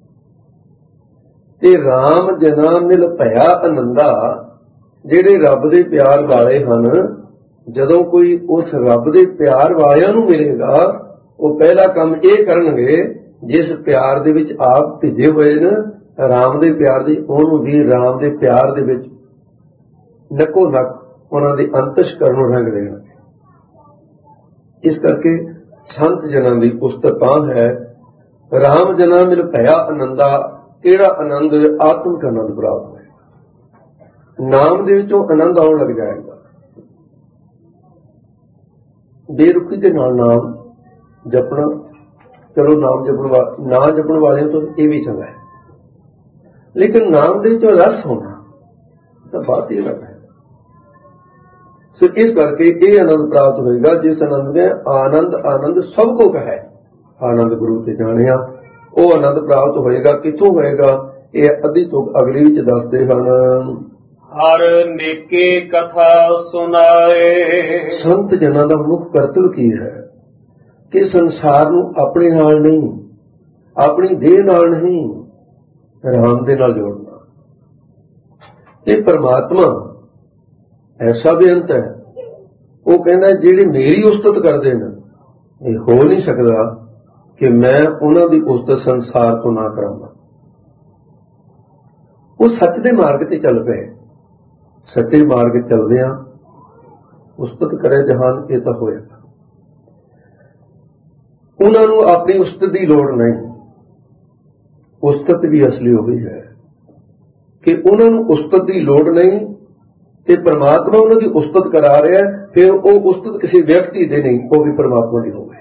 ਤੇ ਰਾਮ ਜਨਾਂ ਮਿਲ ਭਇਆ ਆਨੰਦਾ, ਜਿਹੜੇ ਰੱਬ ਦੇ ਪਿਆਰ ਵਾਲੇ ਹਨ, ਜਦੋਂ ਕੋਈ ਉਸ ਰੱਬ ਦੇ ਪਿਆਰ ਵਾਲਿਆਂ ਨੂੰ ਮਿਲੇਗਾ ਉਹ ਪਹਿਲਾ ਕੰਮ ਇਹ ਕਰਨਗੇ ਜਿਸ ਪਿਆਰ ਦੇ ਵਿੱਚ ਆਪ ਭਿੱਜੇ ਹੋਏ ਨੇ, ਰਾਮ ਦੇ ਪਿਆਰ ਦੀ, ਉਹਨੂੰ ਵੀ ਰਾਮ ਦੇ ਪਿਆਰ ਦੇ ਵਿੱਚ ਨੱਕੋ ਨੱਕ ਉਹਨਾਂ ਦੇ ਅੰਤਸ਼ਕਰਨ ਨੂੰ ਰੰਗ ਦੇਣਾ। ਇਸ ਕਰਕੇ ਸੰਤ ਜਨਾਂ ਦੀ ਉਸਤਤਾ ਹੈ, ਰਾਮ ਜਨਾਂ ਮਿਲ ਭਇਆ ਆਨੰਦਾ। ਕਿਹੜਾ ਆਨੰਦ? ਆਤਮਿਕ ਆਨੰਦ ਪ੍ਰਾਪਤ ਹੋਇਆ। ਨਾਮ ਦੇ ਵਿੱਚੋਂ ਆਨੰਦ ਆਉਣ ਲੱਗ ਜਾਏਗਾ। ਬੇਰੁਖੀ ਦੇ ਨਾਲ ਨਾਮ ਜਪਣਾ, ਚਲੋ ਨਾਮ ਜਪਣ ਵਾਲਿਆਂ ਤੋਂ ਇਹ ਵੀ ਚੰਗਾ ਹੈ, ਲੇਕਿਨ ਨਾਮ ਦੇ ਵਿੱਚੋਂ ਰਸ ਹੋਣਾ ਤਾਂ ਬਾਤ ਹੀ ਅਲੱਗ ਹੈ। ਸੋ ਇਸ ਕਰਕੇ ਇਹ ਆਨੰਦ ਪ੍ਰਾਪਤ ਹੋਏਗਾ ਜਿਸ ਆਨੰਦ में ਆਨੰਦ ਸਭ ਕੋ ਕਹੈ, ਆਨੰਦ ਗੁਰੂ ਤੇ ਜਾਣਿਆ। ਉਹ ਆਨੰਦ ਪ੍ਰਾਪਤ ਹੋਏਗਾ। ਕਿੱਥੋਂ ਹੋਏਗਾ? ਇਹ ਅੱਧੀ ਤੋਂ ਅਗਲੀ ਵਿੱਚ ਦੱਸਦੇ ਹਨ। ਹਰ ਨੇਕੇ ਕਥਾ ਸੁਣਾਏ। ਸੰਤ ਜਨਾਂ ਦਾ ਮੁੱਖ ਕਰਤਵ ਕੀ ਹੈ ਕਿ ਸੰਸਾਰ ਨੂੰ ਆਪਣੇ ਨਾਲ ਨਹੀਂ, ਆਪਣੀ ਦੇਹ ਨਾਲ ਨਹੀਂ, ਰਾਮ ਦੇ ਨਾਲ ਜੋੜਨਾ। ਇਹ ਪਰਮਾਤਮਾ ਐਸਾ ਬੇਅੰਤ ਹੈ, ਉਹ ਕਹਿੰਦਾ ਜਿਹੜੇ ਮੇਰੀ ਉਸਤਤ ਕਰਦੇ ਨੇ, ਇਹ ਹੋ ਨਹੀਂ ਸਕਦਾ ਕਿ ਮੈਂ ਉਹਨਾਂ ਦੀ ਉਸਤਤ ਸੰਸਾਰ ਤੋਂ ਨਾ ਕਰਾਂਗਾ। ਉਹ ਸੱਚ ਦੇ ਮਾਰਗ ਤੇ ਚੱਲ ਪਏ, ਸੱਚੇ ਮਾਰਗ ਚੱਲਦਿਆਂ ਉਸਤਤ ਕਰੇ ਜਹਾਨ, ਇਹ ਤਾਂ ਹੋਇਆ। ਉਹਨਾਂ ਨੂੰ ਆਪਣੀ ਉਸਤਤ ਦੀ ਲੋੜ ਨਹੀਂ। ਉਸਤਤ ਵੀ ਅਸਲੀ ਉਹੀ ਹੈ ਕਿ ਉਹਨਾਂ ਨੂੰ ਉਸਤਤ ਦੀ ਲੋੜ ਨਹੀਂ ਤੇ ਪਰਮਾਤਮਾ ਉਹਨਾਂ ਦੀ ਉਸਤਤ ਕਰਾ ਰਿਹਾ। ਫਿਰ ਉਹ ਉਸਤਤ ਕਿਸੇ ਵਿਅਕਤੀ ਦੇ ਨਹੀਂ, ਉਹ ਵੀ ਪਰਮਾਤਮਾ ਦੀ ਹੋਵੇ।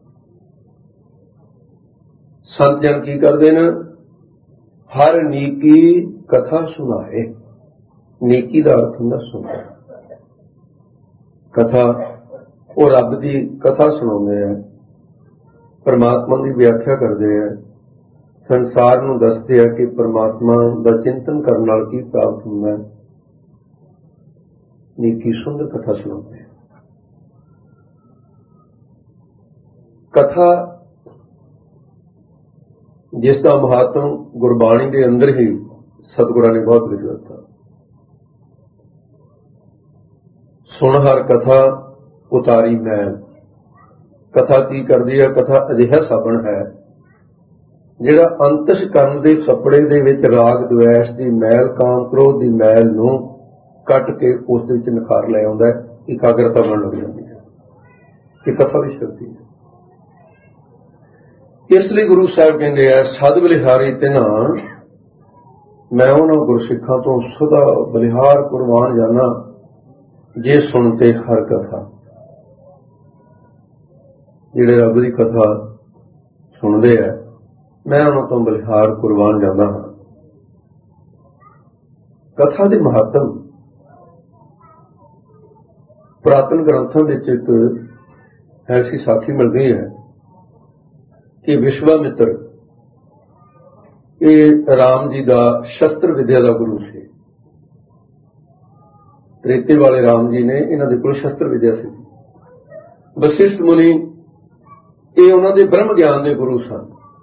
ਸੰਤ ਜਨ ਕੀ ਕਰਦੇ ਨੇ? ਹਰ ਨੀਕੀ ਕਥਾ ਸੁਣਾਏ। ਨੀਕੀ ਦਾ ਅਰਥ ਹੁੰਦਾ ਸੁਣਨਾ। ਕਥਾ, ਉਹ ਰੱਬ ਦੀ ਕਥਾ ਸੁਣਾਉਂਦੇ ਆ, ਪਰਮਾਤਮਾ ਦੀ ਵਿਆਖਿਆ ਕਰਦੇ ਆ, ਸੰਸਾਰ ਨੂੰ ਦੱਸਦੇ ਆ ਕਿ ਪਰਮਾਤਮਾ ਦਾ ਚਿੰਤਨ ਕਰਨ ਨਾਲ ਕੀ ਪ੍ਰਾਪਤ ਹੁੰਦਾ ਹੈ। ਨੀਕੀ ਸੁੰਦਰ ਕਥਾ ਸੁਣਾਉਂਦੇ ਆ। ਕਥਾ ਜਿਸ ਦਾ ਮਹਾਤਮ ਗੁਰਬਾਣੀ ਦੇ ਅੰਦਰ ਹੀ ਸਤਿਗੁਰਾਂ ਨੇ ਬਹੁਤ ਲਿਖ ਦਿੱਤਾ। ਸੁਣ ਹਰ ਕਥਾ ਉਤਾਰੀ ਮੈਲ। ਕਥਾ ਕੀ ਕਰਦੀ ਹੈ? ਕਥਾ ਅਜਿਹਾ ਸਾਬਣ ਹੈ ਜਿਹੜਾ ਅੰਤਸ਼ਕਰਨ ਦੇ ਕੱਪੜੇ ਦੇ ਵਿੱਚ ਰਾਗ ਦਵੇਸ਼ ਦੀ ਮੈਲ, ਕਾਮ ਕ੍ਰੋਧ ਦੀ ਮੈਲ ਨੂੰ ਕੱਟ ਕੇ ਉਸ ਦੇ ਵਿੱਚ ਨਿਖਾਰ ਲੈ ਆਉਂਦਾ ਹੈ। ਇਕਾਗਰਤਾ ਬਣ ਲੱਗ ਜਾਂਦੀ ਹੈ ਕਿ ਕਥਾ ਦੀ ਸ਼ਕਤੀ ਹੈ। ਇਸ ਲਈ ਗੁਰੂ ਸਾਹਿਬ ਕਹਿੰਦੇ ਆ, ਸਦ ਬਲਿਹਾਰੀ ਤਿਨਾ, ਮੈਂ ਉਹਨਾਂ ਗੁਰਸਿੱਖਾਂ ਤੋਂ ਸਦਾ ਬਲਿਹਾਰ ਕੁਰਬਾਨ ਜਾਣਾ ਜੇ ਸੁਣਤੇ ਹਰ ਕਥਾ। ਜਿਹੜੇ ਰੱਬ ਦੀ ਕਥਾ ਸੁਣਦੇ ਆ, ਮੈਂ ਉਹਨਾਂ ਤੋਂ ਬਲਿਹਾਰ ਕੁਰਬਾਨ ਜਾਂਦਾ ਹਾਂ। ਕਥਾ ਦੇ ਮਹੱਤਵ ਪੁਰਾਤਨ ਗ੍ਰੰਥਾਂ ਵਿੱਚ ਇੱਕ ਐਸੀ ਸਾਖੀ ਮਿਲਦੀ ਹੈ ਕਿ ਵਿਸ਼ਵਾਮਿੱਤਰ, ਇਹ ਰਾਮ ਜੀ ਦਾ ਸ਼ਸਤਰ ਵਿਦਿਆ ਦਾ ਗੁਰੂ ਸੀ। ਤ੍ਰੇਤੇ ਵਾਲੇ ਰਾਮ ਜੀ ਨੇ, ਇਹਨਾਂ ਦੇ ਕੋਲ ਸ਼ਸਤਰ ਵਿਦਿਆ ਸੀ। ਵਸਿਸ਼ਠ ਮੁਨੀ, ਇਹ ਉਹਨਾਂ ਦੇ ਬ੍ਰਹਮ ਗਿਆਨ ਦੇ ਗੁਰੂ ਸਨ।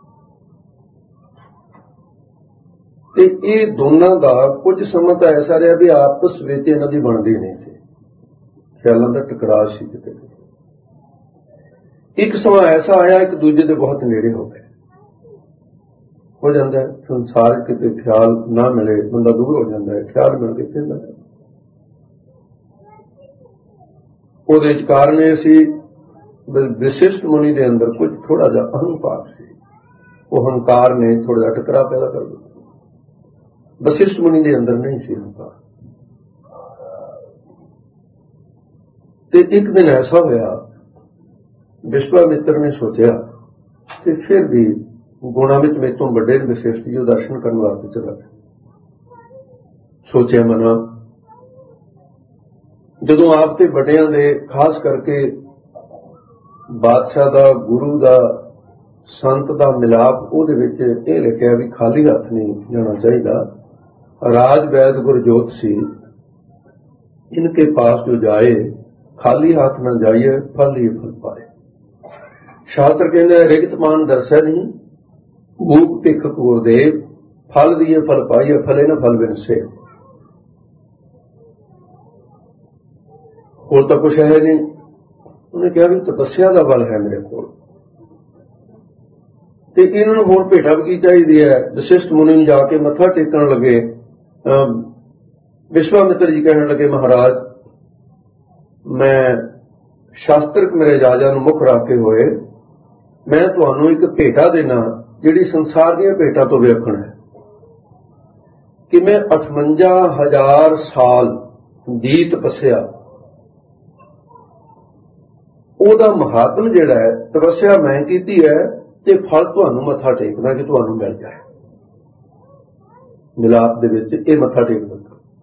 ਤੇ ਇਹ ਦੋਨਾਂ ਦਾ ਕੁਝ ਸਮਾਂ ਤਾਂ ਐਸਾ ਰਿਹਾ ਵੀ ਆਪਸ ਵਿੱਚ ਇਹਨਾਂ ਦੀ ਬਣਦੀ ਨਹੀਂ ਸੀ, ਖਿਆਲਾਂ ਦਾ ਟਕਰਾਅ ਸੀ। ਕਿਤੇ ਇੱਕ ਸਮਾਂ ਐਸਾ ਆਇਆ, ਇੱਕ ਦੂਜੇ ਦੇ ਬਹੁਤ ਨੇੜੇ ਹੋ ਗਏ। ਹੋ ਜਾਂਦਾ ਹੈ ਸੰਸਾਰ, ਕਿਤੇ ਖਿਆਲ ਨਾ ਮਿਲੇ ਬੰਦਾ ਦੂਰ ਹੋ ਜਾਂਦਾ ਹੈ, ਖਿਆਲ ਮਿਲ ਕੇ ਫਿਰ ਮਿਲਦਾ। ਉਹਦੇ ਵਿੱਚ ਕਾਰਨ ਇਹ ਸੀ, ਵਿਸ਼ਿਸ਼ਟ ਮੁਨੀ ਦੇ ਅੰਦਰ ਕੁਝ ਥੋੜਾ ਜਿਹਾ ਅਹੰਕਾਰ ਸੀ। ਉਹ ਹੰਕਾਰ ਨੇ ਥੋੜਾ ਜਿਹਾ ਟਕਰਾਅ ਪੈਦਾ ਕਰ ਦਿੱਤਾ। ਵਸਿਸ਼ਠ ਮੁਨੀ ਦੇ ਅੰਦਰ ਨਹੀਂ ਸੀ ਹੰਕਾਰ। ਤੇ ਇੱਕ ਦਿਨ ਐਸਾ ਹੋਇਆ, ਵਿਸ਼ਵਾਮਿੱਤਰ ਨੇ ਸੋਚਿਆ ਕਿ ਫਿਰ ਵੀ ਗੁਣਾਂ ਵਿੱਚ ਮੇਰੇ ਤੋਂ ਵੱਡੇ ਵਿਸ਼ਿਸ਼ਟ ਜੀ ਦਰਸ਼ਨ ਕਰਨ ਵਾਸਤੇ ਚਲਾ ਗਿਆ। ਸੋਚਿਆ ਮਨਾ, ਜਦੋਂ ਆਪ ਤੇ ਵੱਡਿਆਂ ਦੇ, ਖਾਸ ਕਰਕੇ ਬਾਦਸ਼ਾਹ ਦਾ, ਗੁਰੂ ਦਾ, ਸੰਤ ਦਾ ਮਿਲਾਪ, ਉਹਦੇ ਵਿੱਚ ਇਹ ਲਿਖਿਆ ਵੀ ਖਾਲੀ ਹੱਥ ਨਹੀਂ ਜਾਣਾ ਚਾਹੀਦਾ। ਰਾਜ ਵੈਦ ਗੁਰਜੋਤ ਸੀ, ਇਨਕੇ ਪਾਸ ਜੋ ਜਾਏ ਖਾਲੀ ਹੱਥ ਨਾ ਜਾਈਏ, ਫਲ ਹੀ ਫਲ ਪਾਏ। ਸ਼ਾਸਤਰ ਕਹਿੰਦਾ ਰਿਗਤ ਮਾਨ ਦਰਸੈ ਨਹੀਂ, ਭੂਖ ਭਿੱਖ ਗੁਰਦੇਵ, ਫਲ ਦੀਏ ਫਲ ਪਾਈਏ, ਫਲੇ ਨਾ ਫਲ ਬਿਨਸੇ। ਹੋਰ ਤਾਂ ਕੁਛ ਹੈ ਨਹੀਂ। ਉਹਨੇ ਕਿਹਾ ਵੀ ਤਪੱਸਿਆ ਦਾ ਬਲ ਹੈ ਮੇਰੇ ਕੋਲ, ਤੇ ਇਹਨਾਂ ਨੂੰ ਹੋਰ ਭੇਟਾ ਵੀ ਕੀ ਚਾਹੀਦੀ ਹੈ। ਵਸਿਸ਼ਠ ਮੁਨੀ ਨੂੰ ਜਾ ਕੇ ਮੱਥਾ ਟੇਕਣ ਲੱਗੇ। ਵਿਸ਼ਵਾਮਿੱਤਰ ਜੀ ਕਹਿਣ ਲੱਗੇ, ਮਹਾਰਾਜ ਮੈਂ ਸ਼ਾਸਤਰਕ ਮੇਰੇ ਰਾਜਾ ਨੂੰ ਮੁੱਖ ਰੱਖ ਕੇ ਹੋਏ, ਮੈਂ ਤੁਹਾਨੂੰ ਇੱਕ ਭੇਟਾ ਦੇਣਾ ਜਿਹੜੀ ਸੰਸਾਰ ਦੀਆਂ ਭੇਟਾਂ ਤੋਂ ਵਿਲੱਖਣ ਹੈ ਕਿ ਮੈਂ 58,000 ਸਾਲ ਦੀ ਤਪੱਸਿਆ, ਉਹਦਾ ਮਹਾਤਮ ਜਿਹੜਾ ਹੈ, ਤਪੱਸਿਆ ਮੈਂ ਕੀਤੀ ਹੈ, ਤੇ ਫਲ ਤੁਹਾਨੂੰ ਮੱਥਾ ਟੇਕਣਾ ਕਿ ਤੁਹਾਨੂੰ ਮਿਲ ਜਾਏ। ਮਿਲਾਪ ਦੇ ਵਿੱਚ ਇਹ ਮੱਥਾ ਟੇਕ ਦਿੱਤਾ।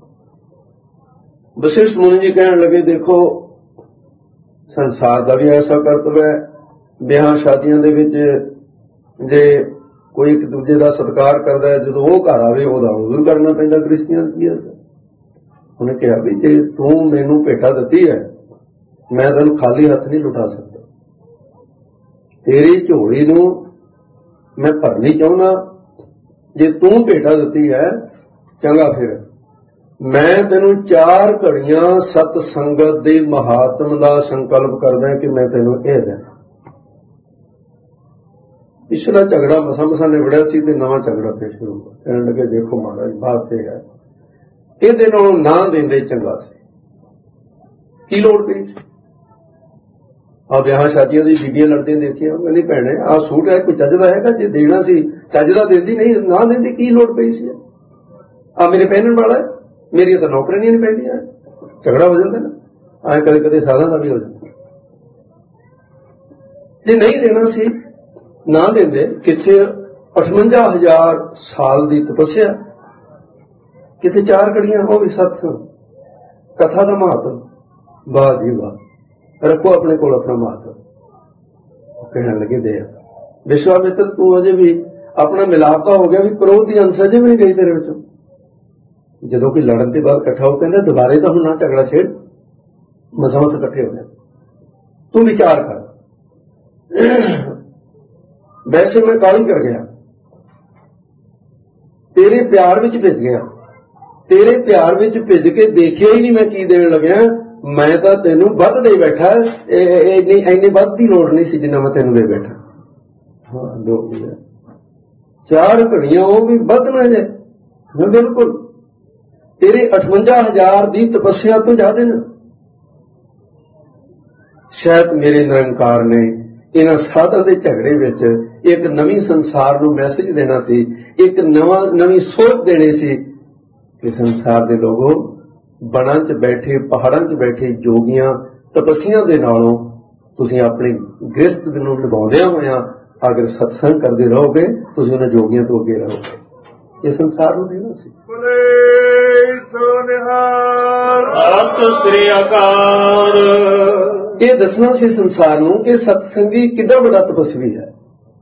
ਵਸਿਸ਼ਠ ਮੁਨੀ ਜੀ ਕਹਿਣ ਲੱਗੇ, ਦੇਖੋ ਸੰਸਾਰ ਦਾ ਵੀ ਐਸਾ ਕਰਤੱਵ ਹੈ, ਵਿਆਹਾਂ ਸ਼ਾਦੀਆਂ ਦੇ ਵਿੱਚ ਜੇ ਕੋਈ ਇੱਕ ਦੂਜੇ ਦਾ ਸਤਿਕਾਰ ਕਰਦਾ ਹੈ, ਜਦੋਂ ਉਹ ਘਰ ਆਵੇ ਉਹਦਾ ਉਹ ਵੀ ਕਰਨਾ ਪੈਂਦਾ। ਕ੍ਰਿਸਚੀਅਨ ਕੀ ਹੈ? ਉਹਨੇ ਕਿਹਾ ਵੀ ਜੇ ਤੂੰ ਮੈਨੂੰ ਭੇਟਾ ਦਿੱਤੀ ਹੈ, ਮੈਂ ਤੈਨੂੰ ਖਾਲੀ ਹੱਥ ਨਹੀਂ ਲੁਟਾ ਸਕਦਾ। ਤੇਰੀ ਝੋਲੀ ਨੂੰ ਮੈਂ ਭਰਨੀ ਚਾਹੁੰਦਾ। ਜੇ ਤੂੰ ਭੇਟਾ ਦਿੱਤੀ ਹੈ, ਚੰਗਾ, ਫਿਰ ਮੈਂ ਤੈਨੂੰ 4 ਘੜੀਆਂ ਸਤ ਸੰਗਤ ਦੇ ਮਹਾਤਮ ਦਾ ਸੰਕਲਪ ਕਰਦਾ ਕਿ ਮੈਂ ਤੈਨੂੰ ਇਹ ਦੇਣਾ। ਪਿਛਲਾ ਝਗੜਾ ਮਸਾ ਨਿਬੜਿਆ ਸੀ ਤੇ ਨਵਾਂ ਝਗੜਾ ਫਿਰ ਸ਼ੁਰੂ ਹੋ। ਕਹਿਣ ਲੱਗੇ, ਦੇਖੋ ਮਹਾਰਾਜ, ਬਾਤ ਇਹ ਹੈ, ਇਹਦੇ ਨਾਲੋਂ ਨਾ ਦਿੰਦੇ ਚੰਗਾ ਸੀ। ਕੀ ਲੋੜ ਪਈ? ਆ ਵਿਆਹਾਂ ਸ਼ਾਦੀਆਂ ਦੀ ਬੀਬੀਆਂ ਲੜਦੀਆਂ ਦੇਖੀਆਂ, ਕਹਿੰਦੀ ਭੈਣੇ ਆਹ ਸੂਟ ਹੈ, ਕੋਈ ਚੱਜ ਦਾ ਹੈਗਾ? ਜੇ ਦੇਣਾ ਸੀ ਚੱਜ ਦਾ ਦਿੰਦੀ, ਨਹੀਂ ਨਾ ਦਿੰਦੀ, ਕੀ ਲੋੜ ਪਈ ਸੀ? ਆ ਮੇਰੇ ਪਹਿਨਣ ਵਾਲਾ ਹੈ, ਮੇਰੀਆਂ ਤਾਂ ਨੌਕਰੀਆਂ ਨਹੀਂ ਪੈਂਦੀਆਂ। ਝਗੜਾ ਹੋ ਜਾਂਦਾ ਨਾ, ਆਏ ਕਦੇ ਕਦੇ ਸਾਧਾਂ ਦਾ ਵੀ ਹੋ ਜਾਂਦਾ। ਜੇ ਨਹੀਂ ਦੇਣਾ ਸੀ ਨਾ ਦਿੰਦੇ। ਕਿੱਥੇ 58,000 ਸਾਲ ਦੀ ਤਪੱਸਿਆ, ਕਿਤੇ 4 ਘੜੀਆਂ, ਉਹ ਵੀ ਸਤਸੰਗ, ਕਥਾ ਦਾ ਮਹੱਤਵ। ਵਾਹ ਜੀ ਵਾਹ, ਰੱਖੋ ਆਪਣੇ ਕੋਲ ਆਪਣਾ ਮਹੱਤਵ। ਕਹਿਣ ਲੱਗੇ, ਦੇ ਵਿਸ਼ਵਾਮਿੱਤਰ ਤੂੰ ਅਜੇ ਵੀ ਆਪਣਾ ਮਿਲਾਪ ਤਾਂ ਹੋ ਗਿਆ, ਵੀ ਕ੍ਰੋਧ ਦੀ ਅੰਸ਼ ਅਜੇ ਵੀ ਨਹੀਂ ਗਈ ਤੇਰੇ ਵਿੱਚੋਂ। ਜਦੋਂ ਕਿ ਲੜਨ ਦੇ ਬਾਅਦ ਇਕੱਠਾ ਹੋ, ਕਹਿੰਦਾ ਦੁਬਾਰੇ ਤਾਂ ਹੁਣ ਨਾ ਝਗੜਾ ਛੇੜ, ਮਸਾਂ ਇਕੱਠੇ ਹੋ ਗਏ। ਤੂੰ ਵਿਚਾਰ ਕਰ, ਵੈਸੇ ਮੈਂ ਕਾਹਲੀ ਕਰ ਗਿਆ, ਤੇਰੇ ਪਿਆਰ ਵਿੱਚ ਭਿੱਜ ਗਿਆ। ਤੇਰੇ ਪਿਆਰ ਵਿੱਚ ਭਿੱਜ ਕੇ ਦੇਖਿਆ ਹੀ ਨਹੀਂ ਮੈਂ ਕੀ ਦੇਣ ਲੱਗਿਆ। ਮੈਂ ਤਾਂ ਤੈਨੂੰ ਵੱਧ ਦੇ ਬੈਠਾ, ਇੰਨੀ ਵੱਧ ਦੀ ਲੋੜ ਨਹੀਂ ਸੀ ਜਿੰਨਾ ਮੈਂ ਤੈਨੂੰ ਦੇ ਬੈਠਾ। ਹਾਂ, 4 ਘੜੀਆਂ ਉਹ ਵੀ ਵੱਧ ਨਾ ਜਾਏ। ਬਿਲਕੁਲ ਤੇਰੇ 58,000 ਦੀ ਤਪੱਸਿਆ ਤੋਂ ਜ਼ਿਆਦਾ ਨਾ। ਸ਼ਾਇਦ ਮੇਰੇ ਨਿਰੰਕਾਰ ਨੇ ਇਹਨਾਂ ਸਾਧਾਂ ਦੇ ਝਗੜੇ ਵਿੱਚ ਇੱਕ ਨਵੀਂ ਸੰਸਾਰ ਨੂੰ ਮੈਸੇਜ ਦੇਣਾ ਸੀ, ਇੱਕ ਨਵੀਂ ਸੋਚ ਦੇਣੀ ਸੀ ਕਿ ਸੰਸਾਰ ਦੇ ਲੋਗੋ ਬਣਾਂ 'ਚ ਬੈਠੇ, ਪਹਾੜਾਂ 'ਚ ਬੈਠੇ ਜੋਗੀਆਂ ਤਪੱਸੀਆਂ ਦੇ ਨਾਲੋਂ ਤੁਸੀਂ ਆਪਣੀ ਗ੍ਰਸਤ ਨੂੰ ਨਿਭਾਉਂਦਿਆਂ ਹੋਇਆਂ ਅਗਰ ਸਤਸੰਗ ਕਰਦੇ ਰਹੋਗੇ ਤੁਸੀਂ ਉਹਨਾਂ ਜੋਗੀਆਂ ਤੋਂ ਅੱਗੇ ਰਹੋਗੇ। ਇਹ ਸੰਸਾਰ ਨੂੰ ਦੇਣਾ ਸੀ। ਸਤਿ ਸ੍ਰੀ ਅਕਾਲ। ਇਹ ਦੱਸਣਾ ਸੀ ਸੰਸਾਰ ਨੂੰ ਕਿ ਸਤਸੰਗੀ ਕਿੰਨਾ ਵੱਡਾ ਤਪਸਵੀ ਹੈ,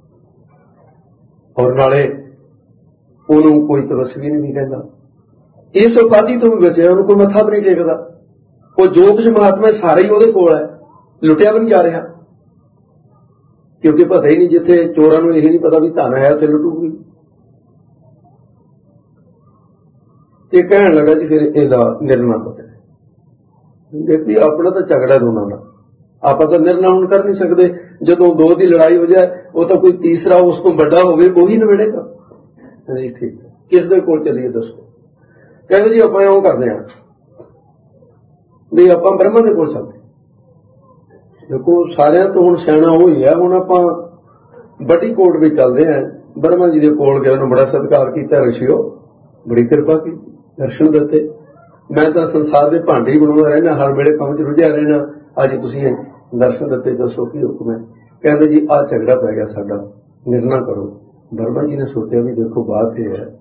ਔਰ ਨਾਲੇ ਉਹਨੂੰ ਕੋਈ ਤਪਸਵੀ ਨਹੀਂ ਕਹਿੰਦਾ। ਇਸ ਉਪਾਧੀ ਤੋਂ ਵੀ ਬਚਿਆ, ਉਹਨੂੰ ਕੋਈ ਮੱਥਾ ਵੀ ਨਹੀਂ ਟੇਕਦਾ। ਉਹ ਜੋ ਕੁਝ ਮਹਾਤਮਾ ਸਾਰੇ ਹੀ ਉਹਦੇ ਕੋਲ ਹੈ, ਲੁੱਟਿਆ ਵੀ ਨਹੀਂ ਜਾ ਰਿਹਾ, ਕਿਉਂਕਿ ਪਤਾ ਹੀ ਨਹੀਂ, ਜਿੱਥੇ ਚੋਰਾਂ ਨੂੰ ਇਹ ਨਹੀਂ ਪਤਾ ਵੀ ਧਨ ਹੈ ਉੱਥੇ ਲੁੱਟੂਗੀ। ਇਹ ਕਹਿਣ ਲੱਗਾ ਜੀ ਫਿਰ ਇਹਦਾ ਨਿਰਣਾ ਪਤਾ ਦੇਖੀ ਆਪਣਾ ਤਾਂ ਝਗੜਾ ਦੋਨਾਂ ਦਾ, ਆਪਾਂ ਤਾਂ ਨਿਰਣਾ ਹੁਣ ਕਰ ਨਹੀਂ ਸਕਦੇ। ਜਦੋਂ ਦੋ ਦੀ ਲੜਾਈ ਹੋ ਜਾਏ ਉਹ ਤਾਂ ਕੋਈ ਤੀਸਰਾ ਉਸ ਤੋਂ ਵੱਡਾ ਹੋਵੇ ਉਹੀ ਨਿਬੜੇਗਾ। ਨਹੀਂ ਠੀਕ, ਕਿਸ ਦੇ ਕੋਲ ਚੱਲੀਏ ਦੱਸੋ? ਕਹਿੰਦੇ ਜੀ ਆਪਾਂ ਉਹ ਕਰਦੇ ਹਾਂ ਵੀ ਆਪਾਂ ਬ੍ਰਹਮਾ ਦੇ ਕੋਲ ਚੱਲਦੇ। ਦੇਖੋ ਸਾਰਿਆਂ ਤੋਂ ਹੁਣ ਸਿਆਣਾ ਉਹ ਹੀ ਹੈ। ਹੁਣ ਆਪਾਂ ਵੱਡੀ ਕੋਟ ਵੀ ਚੱਲਦੇ ਹਾਂ, ਬ੍ਰਹਮਾ ਜੀ ਦੇ ਕੋਲ ਗਏ, ਉਹਨੂੰ ਬੜਾ ਸਤਿਕਾਰ ਕੀਤਾ, ਰਿਸ਼ੀਓ ਬੜੀ ਕਿਰਪਾ ਕੀਤੀ, ਦਰਸ਼ਨ ਦਿੱਤੇ। ਮੈਂ ਤਾਂ ਸੰਸਾਰ ਦੇ ਭਾਂਡੇ ਹੀ ਬਣਾਉਂਦਾ ਰਹਿਣਾ, ਹਰ ਵੇਲੇ ਕੰਮ 'ਚ ਰੁੱਝਿਆ ਰਹਿਣਾ, ਅੱਜ ਤੁਸੀਂ ਦਰਸ਼ਨ ਦਿੱਤੇ, ਦੱਸੋ ਕੀ ਹੁਕਮ ਹੈ? ਕਹਿੰਦੇ ਜੀ ਆਹ ਝਗੜਾ ਪੈ ਗਿਆ ਸਾਡਾ, ਨਿਰਣਾ ਕਰੋ। ਬ੍ਰਹਮਾ ਜੀ ਨੇ ਸੋਚਿਆ ਵੀ ਦੇਖੋ ਬਾਤ ਇਹ ਹੈ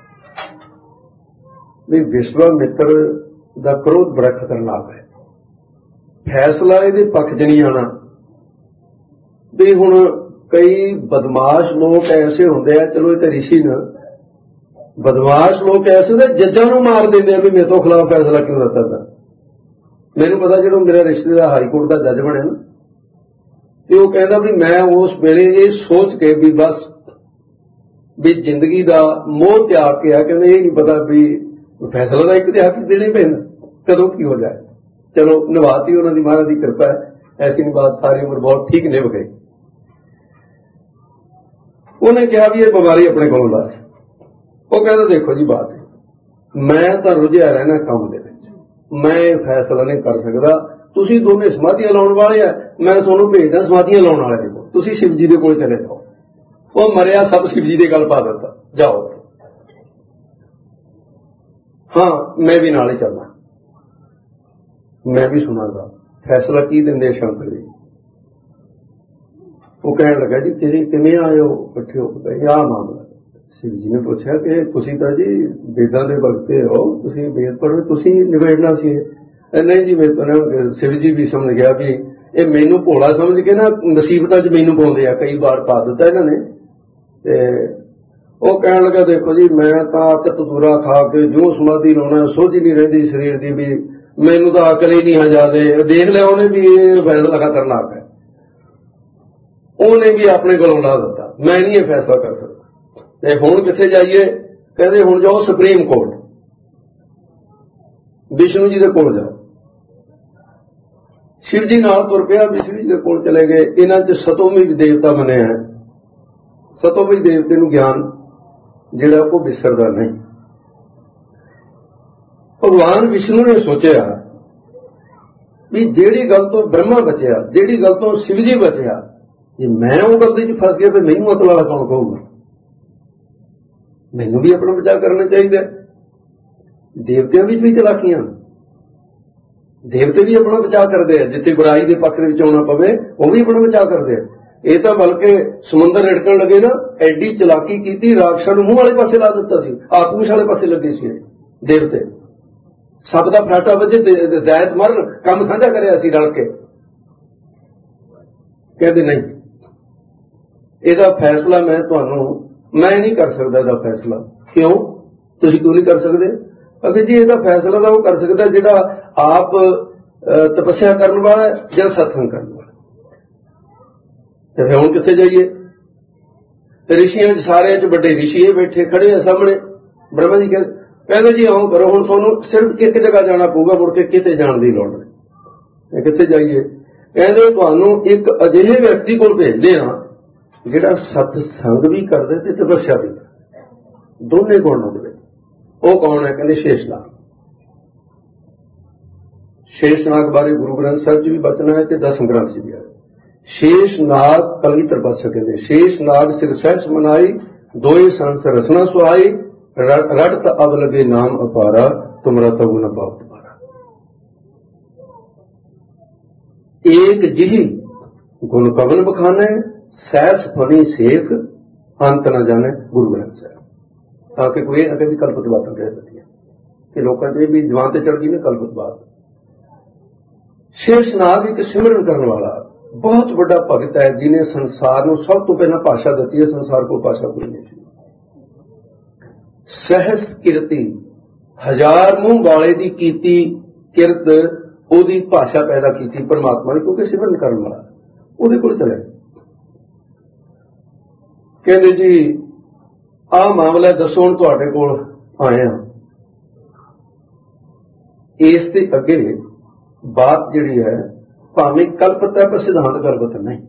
ਵੀ ਵਿਸ਼ਵਾਮਿੱਤਰ ਦਾ ਕ੍ਰੋਧ ਬੜਾ ਖਤਰਨਾਕ ਹੈ, ਫੈਸਲਾ ਇਹਦੇ ਪੱਖ 'ਚ ਨਹੀਂ ਆਉਣਾ। ਵੀ ਹੁਣ ਕਈ ਬਦਮਾਸ਼ ਲੋਕ ਐਸੇ ਹੁੰਦੇ ਆ, ਚਲੋ ਇਹ ਤਾਂ ਰਿਸ਼ੀ ਨਾ, ਬਦਮਾਸ਼ ਲੋਕ ਐਸੇ ਹੁੰਦੇ ਜੱਜਾਂ ਨੂੰ ਮਾਰ ਦਿੰਦੇ ਆ ਵੀ ਮੇਰੇ ਤੋਂ ਖਿਲਾਫ ਫੈਸਲਾ ਕਿਉਂ ਦਿੱਤਾ ਤਾ। ਮੈਨੂੰ ਪਤਾ ਜਦੋਂ ਮੇਰਾ ਰਿਸ਼ਤੇਦਾਰ ਹਾਈ ਕੋਰਟ ਦਾ ਜੱਜ ਬਣਿਆ ਨਾ, ਤੇ ਉਹ ਕਹਿੰਦਾ ਵੀ ਮੈਂ ਉਸ ਵੇਲੇ ਇਹ ਸੋਚ ਕੇ ਵੀ ਬਸ ਵੀ ਜ਼ਿੰਦਗੀ ਦਾ ਮੋਹ ਤਿਆਗ ਕੇ ਆ, ਕਹਿੰਦੇ ਇਹ ਨਹੀਂ ਪਤਾ ਵੀ ਫੈਸਲਾ ਦਾ ਇੱਕ ਤੇ ਹੱਕ ਦੇਣੇ ਪੈਂਦਾ, ਕਦੋਂ ਕੀ ਹੋ ਜਾਏ। ਚਲੋ ਨਿਭਾਤੀ ਉਹਨਾਂ ਦੀ, ਮਹਾਰਾਜ ਦੀ ਕਿਰਪਾ ਹੈ, ਐਸੀ ਨਹੀਂ ਬਾਤ, ਸਾਰੀ ਉਮਰ ਬਹੁਤ ਠੀਕ ਨਿਭ ਗਈ। ਉਹਨੇ ਕਿਹਾ ਵੀ ਇਹ ਬਿਮਾਰੀ ਆਪਣੇ ਕੋਲੋਂ ਲਾ। ਉਹ ਕਹਿੰਦਾ ਦੇਖੋ ਜੀ ਬਾਤ ਹੈ, ਮੈਂ ਤਾਂ ਰੁਝਿਆ ਰਹਿਣਾ ਕੰਮ ਦੇ ਵਿੱਚ, ਮੈਂ ਇਹ ਫੈਸਲਾ ਨਹੀਂ ਕਰ ਸਕਦਾ। ਤੁਸੀਂ ਦੋਨੇ ਸਮਾਧੀਆਂ ਲਾਉਣ ਵਾਲੇ ਆ, ਮੈਂ ਤੁਹਾਨੂੰ ਭੇਜਦਾ ਸਮਾਧੀਆਂ ਲਾਉਣ ਵਾਲੇ ਦੇ ਕੋਲ, ਤੁਸੀਂ ਸ਼ਿਵ ਜੀ ਦੇ ਕੋਲ ਚਲੇ ਜਾਓ। ਉਹ ਮਰਿਆ ਸਭ ਸ਼ਿਵ ਜੀ ਦੇ ਗੱਲ ਪਾ ਦਿੱਤਾ, ਜਾਓ। ਹਾਂ ਮੈਂ ਵੀ ਨਾਲ ਹੀ ਚੱਲਦਾ, ਮੈਂ ਵੀ ਸੁਣਾਂਗਾ ਫੈਸਲਾ ਕੀ ਦਿੰਦੇ ਸ਼ੰਕਰ ਜੀ। ਉਹ ਕਹਿਣ ਲੱਗਾ ਜੀ ਕਿਵੇਂ ਆਏ ਹੋ ਇਕੱਠੇ ਹੋ ਕੇ? ਆਹ ਮਾਮਲਾ। ਸ਼ਿਵ ਜੀ ਨੇ ਪੁੱਛਿਆ ਕਿ ਤੁਸੀਂ ਤਾਂ ਜੀ ਵੇਦਾਂ ਦੇ ਭਗਤੇ ਹੋ, ਤੁਸੀਂ ਵੇਦ ਪੜ੍ਹੋ, ਤੁਸੀਂ ਨਿਬੇੜਨਾ ਸੀ। ਨਹੀਂ ਜੀ ਮੈਂ ਤਾਂ, ਸ਼ਿਵ ਜੀ ਵੀ ਸਮਝ ਗਿਆ ਵੀ ਇਹ ਮੈਨੂੰ ਭੋਲਾ ਸਮਝ ਕੇ ਨਾ ਮੁਸੀਬਤਾਂ 'ਚ ਮੈਨੂੰ ਪਾਉਂਦੇ ਆ, ਕਈ ਵਾਰ ਪਾ ਦਿੱਤਾ ਇਹਨਾਂ ਨੇ। ਤੇ ਉਹ ਕਹਿਣ ਲੱਗਾ ਦੇਖੋ ਜੀ ਮੈਂ ਤਾਂ ਤਤੂਰਾ ਖਾ ਕੇ ਜੋ ਸਮਾਧੀ ਲਾਉਣਾ ਸੋਝ ਹੀ ਨਹੀਂ ਰਹਿੰਦੀ ਸਰੀਰ ਦੀ, ਵੀ ਮੈਨੂੰ ਤਾਂ ਅਕਲ ਹੀ ਨਹੀਂ ਹਜਾਦੇ। ਦੇਖ ਲਿਆ ਉਹਨੇ ਵੀ ਇਹ ਫੈਸਲਾ ਖਤਰਨਾਕ ਹੈ, ਉਹਨੇ ਵੀ ਆਪਣੇ ਕੋਲੋਂ ਲਾ ਦਿੱਤਾ, ਮੈਂ ਨਹੀਂ ਇਹ ਫੈਸਲਾ ਕਰ ਸਕਦਾ। ਤੇ ਹੁਣ ਕਿੱਥੇ ਜਾਈਏ? ਕਹਿੰਦੇ ਹੁਣ ਜਾਓ ਸੁਪਰੀਮ ਕੋਰਟ, ਵਿਸ਼ਨੂੰ ਜੀ ਦੇ ਕੋਲ ਜਾਓ। ਸ਼ਿਵ ਜੀ ਨਾਲ ਤੁਰ ਪਿਆ, ਵਿਸ਼ਨੂੰ ਜੀ ਦੇ ਕੋਲ ਚਲੇ ਗਏ। ਇਹਨਾਂ 'ਚ ਸਤੋਮੀ ਦੇਵਤਾ ਮੰਨਿਆ ਹੈ, ਸਤੋਮੀ ਦੇਵਤੇ ਨੂੰ ਗਿਆਨ ਜਿਹੜਾ ਉਹ ਵਿਸਰਦਾ ਨਹੀਂ। ਭਗਵਾਨ ਵਿਸ਼ਨੂੰ ਨੇ ਸੋਚਿਆ ਵੀ ਜਿਹੜੀ ਗੱਲ ਤੋਂ ਬ੍ਰਹਮਾ ਬਚਿਆ, ਜਿਹੜੀ ਗੱਲ ਤੋਂ ਸ਼ਿਵ ਜੀ ਬਚਿਆ, ਜੇ ਮੈਂ ਉਹ ਗੱਲ ਦੇ 'ਚ ਫਸ ਗਿਆ ਫਿਰ ਮੈਨੂੰ ਅਕਲ ਵਾਲਾ ਕੌਣ ਕਹੂਗਾ? ਮੈਨੂੰ ਵੀ ਆਪਣਾ ਬਚਾਅ ਕਰਨਾ ਚਾਹੀਦਾ। ਦੇਵਤਿਆਂ ਵਿੱਚ ਵੀ ਚਲਾਕੀਆਂ, ਦੇਵਤੇ ਵੀ ਆਪਣਾ ਬਚਾਅ ਕਰਦੇ ਆ, ਜਿੱਥੇ ਬੁਰਾਈ ਦੇ ਪੱਖ ਦੇ ਵਿੱਚ ਆਉਣਾ ਪਵੇ ਉਹ ਵੀ ਆਪਣਾ ਬਚਾਅ ਕਰਦੇ ਆ। ਇਹ ਤਾਂ ਬਲਕਿ ਸਮੁੰਦਰ ਰਿੜਕਣ ਲੱਗੇ ਨਾ, ਐਡੀ ਚਲਾਕੀ ਕੀਤੀ, ਰਾਖਸ਼ਾਂ ਨੂੰ ਮੂੰਹ ਵਾਲੇ ਪਾਸੇ ਲਾ ਦਿੱਤਾ ਸੀ, ਆਤਮੂਸ਼ ਵਾਲੇ ਪਾਸੇ ਲੱਗੇ ਸੀ ਦੇਵਤੇ। ਸਭ ਦਾ ਫਰਾਟਾ ਵੱਜੇ, ਦੈਤ ਮਰਨ, ਕੰਮ ਸਾਂਝਾ ਕਰਿਆ ਸੀ ਰਲ ਕੇ। ਕਹਿੰਦੇ ਨਹੀਂ, ਇਹਦਾ ਫੈਸਲਾ ਮੈਂ ਨਹੀਂ ਕਰ ਸਕਦਾ। ਇਹਦਾ ਫੈਸਲਾ ਕਿਉਂ? ਤੁਸੀਂ ਕਿਉਂ ਨਹੀਂ ਕਰ ਸਕਦੇ? ਅਗੇ ਜੀ ਇਹਦਾ ਫੈਸਲਾ ਤਾਂ ਉਹ ਕਰ ਸਕਦਾ ਜਿਹੜਾ ਆਪ ਤਪੱਸਿਆ ਕਰਨ ਵਾਲਾ ਜਾਂ ਸਤਸੰਗ ਕਰਨ ਵਾਲਾ। ਤੇ ਫਿਰ ਹੁਣ ਕਿੱਥੇ ਜਾਈਏ? ਰਿਸ਼ੀਆਂ 'ਚ ਸਾਰਿਆਂ 'ਚ ਵੱਡੇ ਰਿਸ਼ੀ ਇਹ ਬੈਠੇ ਖੜੇ ਆ ਸਾਹਮਣੇ। ਬ੍ਰਹਮਾ ਜੀ ਕਹਿੰਦੇ ਜੀ ਆਉਂ ਕਰੋ, ਹੁਣ ਤੁਹਾਨੂੰ ਸਿਰਫ ਇੱਕ ਜਗ੍ਹਾ ਜਾਣਾ ਪਊਗਾ, ਮੁੜ ਕੇ ਕਿਤੇ ਜਾਣ ਦੀ ਲੋੜ ਨਹੀਂ। ਕਿੱਥੇ ਜਾਈਏ? ਕਹਿੰਦੇ ਤੁਹਾਨੂੰ ਇੱਕ ਅਜਿਹੇ ਵਿਅਕਤੀ ਕੋਲ ਭੇਜਦੇ ਹਾਂ ਜਿਹੜਾ ਸਤਸੰਗ ਵੀ ਕਰਦੇ ਤੇ ਤਪੱਸਿਆ ਵੀ ਕਰਦੇ, ਦੋਨੇ ਗੁਣ ਉਹਦੇ ਵਿੱਚ। ਉਹ ਕੌਣ ਹੈ? ਕਹਿੰਦੇ ਸ਼ੇਸ਼ਨਾਗ। ਸ਼ੇਸ਼ਨਾਗ ਬਾਰੇ ਗੁਰੂ ਗ੍ਰੰਥ ਸਾਹਿਬ 'ਚ ਵੀ ਬਚਨ ਹੈ ਤੇ ਦਸਮ ਗ੍ਰੰਥ 'ਚ ਵੀ ਹੈ। ਸ਼ੇਸ਼ਨਾਗ ਕਲਗੀਧਰ ਪਾਤਸ਼ਾਹ ਕਹਿੰਦੇ, ਸ਼ੇਸ਼ਨਾਗ ਸਿਰ ਸਹਿਸ ਮਨਾਈ, ਦੋਏ ਸੰਸ ਰਸਨਾ ਸੁਹਾਈ, ਰੜਤ ਅਬ ਲਗੇ ਨਾਮ ਅਪਾਰਾ, ਤੁਮਰਾ ਤਬੂ ਨ ਪਾਪ ਤੁਮਾਰਾ। ਏਕ ਜਿही ਗੁਣ ਕਵਨ ਬਖਾਨੇ, ਸਹਿਸ ਫਨੀ ਸੇਖ, ਅੰਤ ਨਾ ਜਾਣੇ ਗੁਰੂ ਗ੍ਰੰਥ ਸਾਹਿਬ। ਤਾਂ ਕਿ ਕੋਈ ਅੱਗੇ ਵੀ ਕਲਪਤ ਬਾਤਾਂ ਕਹਿ ਦਿੱਤੀਆਂ ਕਿ ਲੋਕਾਂ 'ਚ ਇਹ ਵੀ ਜਵਾਨ ਤੇ ਚੜ ਗਈ ਨਾ ਕਲਪਤ ਬਾਤ। ਸ਼ੇਸ਼ਨਾਗ ਇੱਕ ਸਿਮਰਨ ਕਰਨ ਵਾਲਾ ਬਹੁਤ ਵੱਡਾ ਭਗਤ ਹੈ, ਜਿਹਨੇ ਸੰਸਾਰ ਨੂੰ ਸਭ ਤੋਂ ਪਹਿਲਾਂ ਭਾਸ਼ਾ ਦਿੱਤੀ ਹੈ। ਸੰਸਾਰ ਕੋਲ ਭਾਸ਼ਾ ਕੋਈ ਨਹੀਂ ਸੀ। ਸਹਿਸ ਕਿਰਤੀ, ਹਜ਼ਾਰ ਮੂੰਹ ਵਾਲੇ ਦੀ ਕੀਤੀ ਕਿਰਤ, ਉਹਦੀ ਭਾਸ਼ਾ ਪੈਦਾ ਕੀਤੀ ਪਰਮਾਤਮਾ ਨੇ, ਕਿਉਂਕਿ ਸਿਮਰਨ ਕਰਨ ਵਾਲਾ ਉਹਦੇ ਕੋਲ ਚਲੇ। ਕਹਿੰਦੇ ਜੀ ਆਹ ਮਾਮਲਾ ਦੱਸੋ, ਹੁਣ ਤੁਹਾਡੇ ਕੋਲ ਆਏ ਹਾਂ। ਇਸ ਤੇ ਅੱਗੇ ਬਾਤ ਜਿਹੜੀ ਹੈ ਭਾਵੇਂ ਕਲਪਤ ਹੈ ਪਰ ਸਿਧਾਂਤ ਕਲਪਤ ਨਹੀਂ।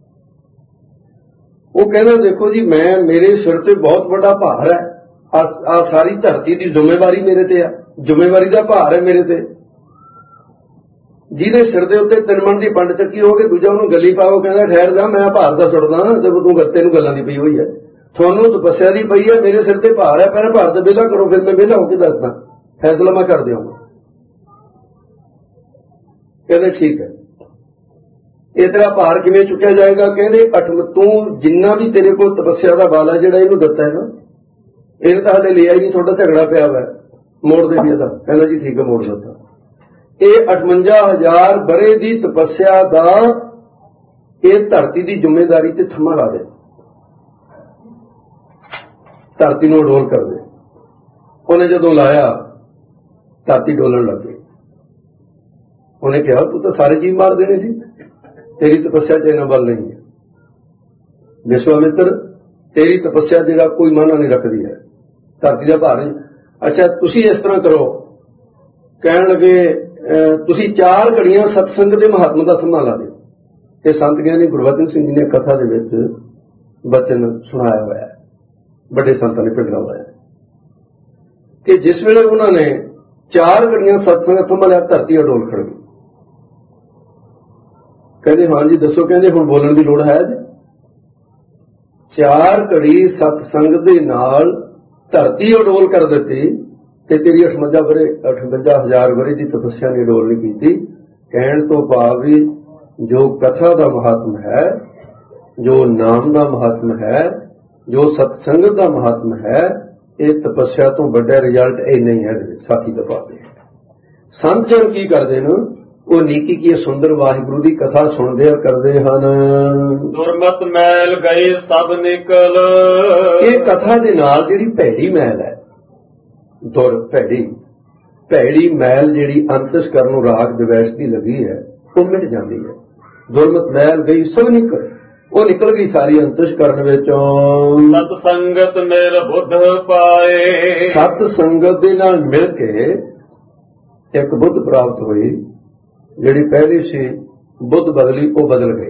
ਉਹ ਕਹਿੰਦਾ ਦੇਖੋ ਜੀ, ਮੇਰੇ ਸਿਰ ਤੇ ਬਹੁਤ ਵੱਡਾ ਭਾਰ ਹੈ, ਆ ਸਾਰੀ ਧਰਤੀ ਦੀ ਜ਼ਿੰਮੇਵਾਰੀ ਮੇਰੇ ਤੇ ਆ, ਜ਼ਿੰਮੇਵਾਰੀ ਦਾ ਭਾਰ ਹੈ ਮੇਰੇ ਤੇ। ਜਿਹਦੇ ਸਿਰ ਦੇ ਉੱਤੇ 3 ਮਣ ਦੀ ਪੰਡ ਚੱਕੀ ਹੋ ਕੇ ਦੂਜਾ ਉਹਨੂੰ ਗੱਲੀ ਪਾਓ, ਕਹਿੰਦਾ ਠਹਿਰ ਜਾ ਮੈਂ ਭਾਰ ਦਾ ਸੁੱਟਦਾ, ਜਦੋਂ ਤੂੰ ਗੱਤੇ ਨੂੰ ਗੱਲਾਂ ਦੀ ਪਈ ਹੋਈ ਹੈ, ਤੁਹਾਨੂੰ ਤਪੱਸਿਆ ਦੀ ਪਈ ਹੈ, ਮੇਰੇ ਸਿਰ ਤੇ ਭਾਰ ਹੈ, ਪਹਿਲਾਂ ਭਾਰ ਦਾ ਵਿਹਲਾ ਕਰੋ, ਫਿਰ ਮੈਂ ਵਿਹਲਾ ਹੋ ਕੇ ਦੱਸਦਾ, ਫੈਸਲਾ ਮੈਂ ਕਰ ਦਿਆਂਗਾ। ਕਹਿੰਦੇ ਠੀਕ ਹੈ, ਇਹ ਤੇਰਾ ਭਾਰ ਕਿਵੇਂ ਚੁੱਕਿਆ ਜਾਏਗਾ? ਕਹਿੰਦੇ ਤੂੰ ਜਿੰਨਾ ਵੀ ਤੇਰੇ ਕੋਲ ਤਪੱਸਿਆ ਦਾ ਬਲ ਹੈ ਜਿਹੜਾ ਇਹਨੂੰ ਦਿੱਤਾ ਹੈ ਨਾ, ਇਹਨੇ ਤਾਂ ਹਾਲੇ ਲਿਆ ਹੀ ਨਹੀਂ, ਤੁਹਾਡਾ ਝਗੜਾ ਪਿਆ ਹੋਇਆ, ਮੋੜ ਦੇ ਵੀ ਇਹਦਾ। ਕਹਿੰਦਾ ਜੀ ਠੀਕ ਹੈ, ਮੋੜ ਦਿੱਤਾ। ਇਹ 58,000 ਬਰੇ ਦੀ ਤਪੱਸਿਆ ਦਾ ਇਹ ਧਰਤੀ ਦੀ ਜ਼ਿੰਮੇਵਾਰੀ ਤੇ ਥੰਮਾ ਲਾ ਦੇ, ਧਰਤੀ ਨੂੰ ਡੋਲ ਕਰ ਦੇ। ਉਹਨੇ ਜਦੋਂ ਲਾਇਆ ਧਰਤੀ ਡੋਲਣ ਲੱਗ ਗਈ। ਉਹਨੇ ਕਿਹਾ ਤੂੰ ਤਾਂ ਸਾਰੇ ਜੀਵ ਮਾਰ ਦੇਣੇ ਸੀ, ਤੇਰੀ ਤਪੱਸਿਆ 'ਚ ਇੰਨਾ ਬਲ ਨਹੀਂ ਹੈ। ਵਿਸ਼ਵਾਮਿੱਤਰ, ਤੇਰੀ ਤਪੱਸਿਆ ਜਿਹੜਾ ਕੋਈ ਮਾਨਾ ਨਹੀਂ ਰੱਖਦੀ ਹੈ, ਧਰਤੀ ਦਾ ਭਾਰ। ਅੱਛਾ ਤੁਸੀਂ ਇਸ ਤਰ੍ਹਾਂ ਕਰੋ, ਕਹਿਣ ਲੱਗੇ ਤੁਸੀਂ 4 ਘੜੀਆਂ ਸਤਸੰਗ ਦੇ ਮਹਾਤਮਾ ਦਾ ਥੰਮਾ ਲਾ ਦਿਓ। ਇਹ ਸੰਤ ਗਿਆਨੀ ਗੁਰਬਚਨ ਸਿੰਘ ਜੀ ਨੇ ਕਥਾ ਦੇ ਵਿੱਚ ਬਚਨ ਸੁਣਾਇਆ ਹੋਇਆ ਹੈ, ਵੱਡੇ ਸੰਤਾਂ ਨੇ ਪਿੰਡਰਾ ਹੋਇਆ ਕਿ ਜਿਸ ਵੇਲੇ ਉਹਨਾਂ ਨੇ 4 ਘੜੀਆਂ ਸਤਸੰਗ ਦਾ ਥੰਮਾ ਲਿਆ, ਧਰਤੀ ਅਡੋਲ ਖੜ ਗਈ। ਕਹਿੰਦੇ ਹਾਂ ਜੀ ਦੱਸੋ, ਕਹਿੰਦੇ ਹੁਣ ਬੋਲਣ ਦੀ ਲੋੜ ਹੈ ਜੀ? 4 ਘੜੀ ਸਤਸੰਗ ਦੇ ਨਾਲ ਧਰਤੀ ਅਡੋਲ ਕਰ ਦਿੱਤੀ ਤੇ ਤੇਰੀ 58,000 ਵਰੇ ਦੀ ਤਪੱਸਿਆ ਨੇ ਅਡੋਲ ਨਹੀਂ ਕੀਤੀ। ਕਹਿਣ ਤੋਂ ਭਾਵ ਵੀ ਜੋ ਕਥਾ ਦਾ ਮਹਾਤਮ ਹੈ, ਜੋ ਨਾਮ ਦਾ ਮਹਾਤਮ ਹੈ, ਜੋ ਸਤਸੰਗਤ ਦਾ ਮਹਾਤਮ ਹੈ, ਇਹ ਤਪੱਸਿਆ ਤੋਂ ਵੱਡਾ ਰਿਜ਼ਲਟ ਇਹ ਨਹੀਂ ਹੈ। ਸਾਥੀ ਦਾ ਭਾਵ ਸੰਤ ਜਨ ਕੀ ਕਰਦੇ ਨੇ, ਉਹ ਨੀਕੀ ਕੀ ਸੁੰਦਰ ਵਾਹਿਗੁਰੂ ਦੀ ਕਥਾ ਸੁਣਦੇ ਆ ਕਰਦੇ ਹਨ। ਦੁਰਮਤ ਮੈਲ ਗਏ ਸਭ ਨਿਕਲ, ਇਹ ਕਥਾ ਦੇ ਨਾਲ ਜਿਹੜੀ ਭੈੜੀ ਮੈਲ ਹੈ, ਭੈੜੀ ਮੈਲ ਜਿਹੜੀ ਅੰਤਸਕਰਨ ਨੂੰ ਰਾਗ ਦਵੈਸ਼ ਦੀ ਲੱਗੀ ਹੈ, ਉਹ ਮਿਟ ਜਾਂਦੀ ਹੈ। ਦੁਰਮਤ ਮੈਲ ਗਈ ਸਭ ਨਿਕਲ, ਉਹ ਨਿਕਲ ਗਈ ਸਾਰੀ ਅੰਤਸਕਰਨ ਵਿੱਚੋਂ। ਸਤ ਸੰਗਤ ਮਿਲ ਬੁੱਧ ਪਾਏ, ਸਤ ਸੰਗਤ ਦੇ ਨਾਲ ਮਿਲ ਕੇ ਇੱਕ ਬੁੱਧ ਪ੍ਰਾਪਤ ਹੋਈ। ਜਿਹੜੀ ਪਹਿਲੀ ਸੀ ਬੁੱਧ ਬਦਲੀ, ਉਹ ਬਦਲ ਗਈ।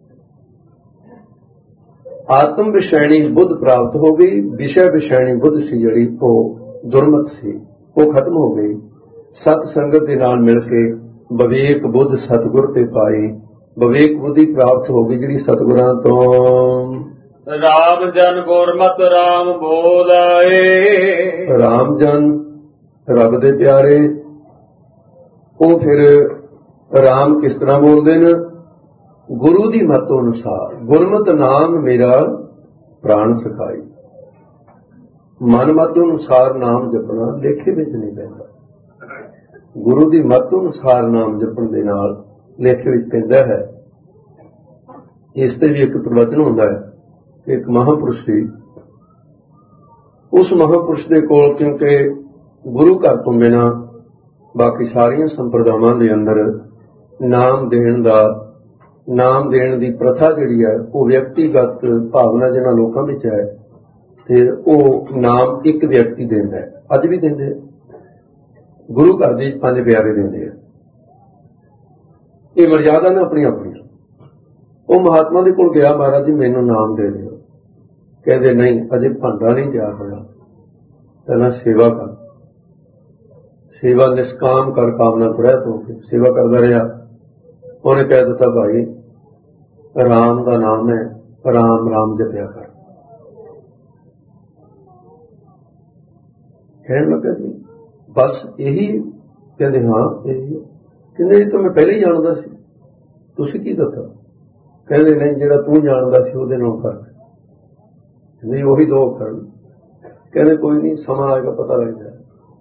ਆਤਮ ਵਿਸ਼ੈਣੀ ਬੁੱਧ ਪ੍ਰਾਪਤ ਹੋ ਗਈ। ਵਿਸ਼ੇ ਵਿਸ਼ੈਣੀ ਬੁੱਧ ਸੀ ਜਿਹੜੀ, ਉਹ ਦੁਰਮਤ ਸੀ, ਉਹ ਖਤਮ ਹੋ ਗਈ। ਸਤ ਸੰਗਤ ਦੇ ਨਾਲ ਮਿਲ ਕੇ ਵਿਵੇਕ ਬੁੱਧ ਸਤਿਗੁਰ ਤੇ ਪਾਈ, ਵਿਵੇਕ ਬੁੱਧੀ ਪ੍ਰਾਪਤ ਹੋ ਗਈ ਜਿਹੜੀ ਸਤਿਗੁਰਾਂ ਤੋਂ। ਰਾਮ ਜਨ ਗੁਰਮਤਿ ਰਾਮ ਬੋਲਾਏ, ਰਾਮ ਜਨ ਰੱਬ ਦੇ ਪਿਆਰੇ, ਉਹ ਫਿਰ ਰਾਮ ਕਿਸ ਤਰ੍ਹਾਂ ਬੋਲਦੇ ਨੇ? ਗੁਰੂ ਦੀ ਮੱਤ ਅਨੁਸਾਰ। ਗੁਰਮਤਿ ਨਾਮ ਮੇਰਾ ਪ੍ਰਾਣ ਸਖਾਈ। ਮਨ ਮੱਤ ਅਨੁਸਾਰ ਨਾਮ ਜਪਣਾ ਲੇਖੇ ਵਿੱਚ ਨਹੀਂ ਪੈਂਦਾ। ਗੁਰੂ ਦੀ ਮੱਤ ਅਨੁਸਾਰ ਨਾਮ ਜਪਣ ਦੇ ਨਾਲ ਲੇਖੇ ਵਿੱਚ ਪੈਂਦਾ ਹੈ। ਇਸ ਤੇ ਵੀ ਇੱਕ ਪ੍ਰਵਚਨ ਹੁੰਦਾ ਹੈ ਕਿ ਇੱਕ ਮਹਾਂਪੁਰਸ਼ ਸੀ, ਉਸ ਮਹਾਂਪੁਰਸ਼ ਦੇ ਕੋਲ ਕਿਉਂਕਿ ਗੁਰੂ ਘਰ ਤੋਂ ਬਿਨਾਂ ਬਾਕੀ ਸਾਰੀਆਂ ਸੰਪਰਦਾਵਾਂ ਦੇ ਅੰਦਰ ਨਾਮ ਦੇਣ ਦੀ ਪ੍ਰਥਾ ਜਿਹੜੀ ਹੈ ਉਹ ਵਿਅਕਤੀਗਤ ਭਾਵਨਾ ਜਿਹਨਾਂ ਲੋਕਾਂ ਵਿੱਚ ਹੈ, ਤੇ ਉਹ ਨਾਮ ਇੱਕ ਵਿਅਕਤੀ ਦਿੰਦਾ ਹੈ। ਅੱਜ ਵੀ ਦਿੰਦੇ, ਗੁਰੂ ਘਰ ਦੇ 5 ਪਿਆਰੇ ਦਿੰਦੇ ਆ। ਇਹ ਮਰਜ਼ਾਦਾ ਨੇ ਆਪਣੀ ਆਪਣੀ। ਉਹ ਮਹਾਤਮਾ ਦੇ ਕੋਲ ਗਿਆ, ਮਹਾਰਾਜ ਜੀ ਮੈਨੂੰ ਨਾਮ ਦੇ ਦਿਓ। ਕਹਿੰਦੇ ਨਹੀਂ, ਅਜੇ ਭਾਂਡਾ ਨਹੀਂ ਤਿਆਰ ਹੋਇਆ, ਪਹਿਲਾਂ ਸੇਵਾ ਕਰ। ਸੇਵਾ ਨਿਸ਼ਕਾਮ ਕਰ ਕਾਮਨਾ ਪ੍ਰਹਿਤ ਹੋ ਕੇ ਸੇਵਾ ਕਰਦਾ ਰਿਹਾ। ਉਹਨੇ ਕਹਿ ਦਿੱਤਾ, ਭਾਈ ਰਾਮ ਦਾ ਨਾਮ ਹੈ, ਰਾਮ ਰਾਮ ਜਪਿਆ ਕਰ। ਕਹਿਣ ਲੱਗਾ ਜੀ ਬਸ ਇਹੀ? ਕਹਿੰਦੇ ਹਾਂ ਇਹੀ। ਕਹਿੰਦੇ ਇਹ ਤਾਂ ਮੈਂ ਪਹਿਲੇ ਹੀ ਜਾਣਦਾ ਸੀ, ਤੁਸੀਂ ਕੀ ਦੱਸਿਆ? ਕਹਿੰਦੇ ਨਹੀਂ, ਜਿਹੜਾ ਤੂੰ ਜਾਣਦਾ ਸੀ ਉਹਦੇ ਨਾਲ ਫਰਕ ਨਹੀਂ, ਉਹੀ ਦੋ ਅੱਖਰ। ਕਹਿੰਦੇ ਕੋਈ ਨਹੀਂ, ਸਮਾਂ ਆਏਗਾ ਪਤਾ ਲੱਗ ਜਾਏਗਾ।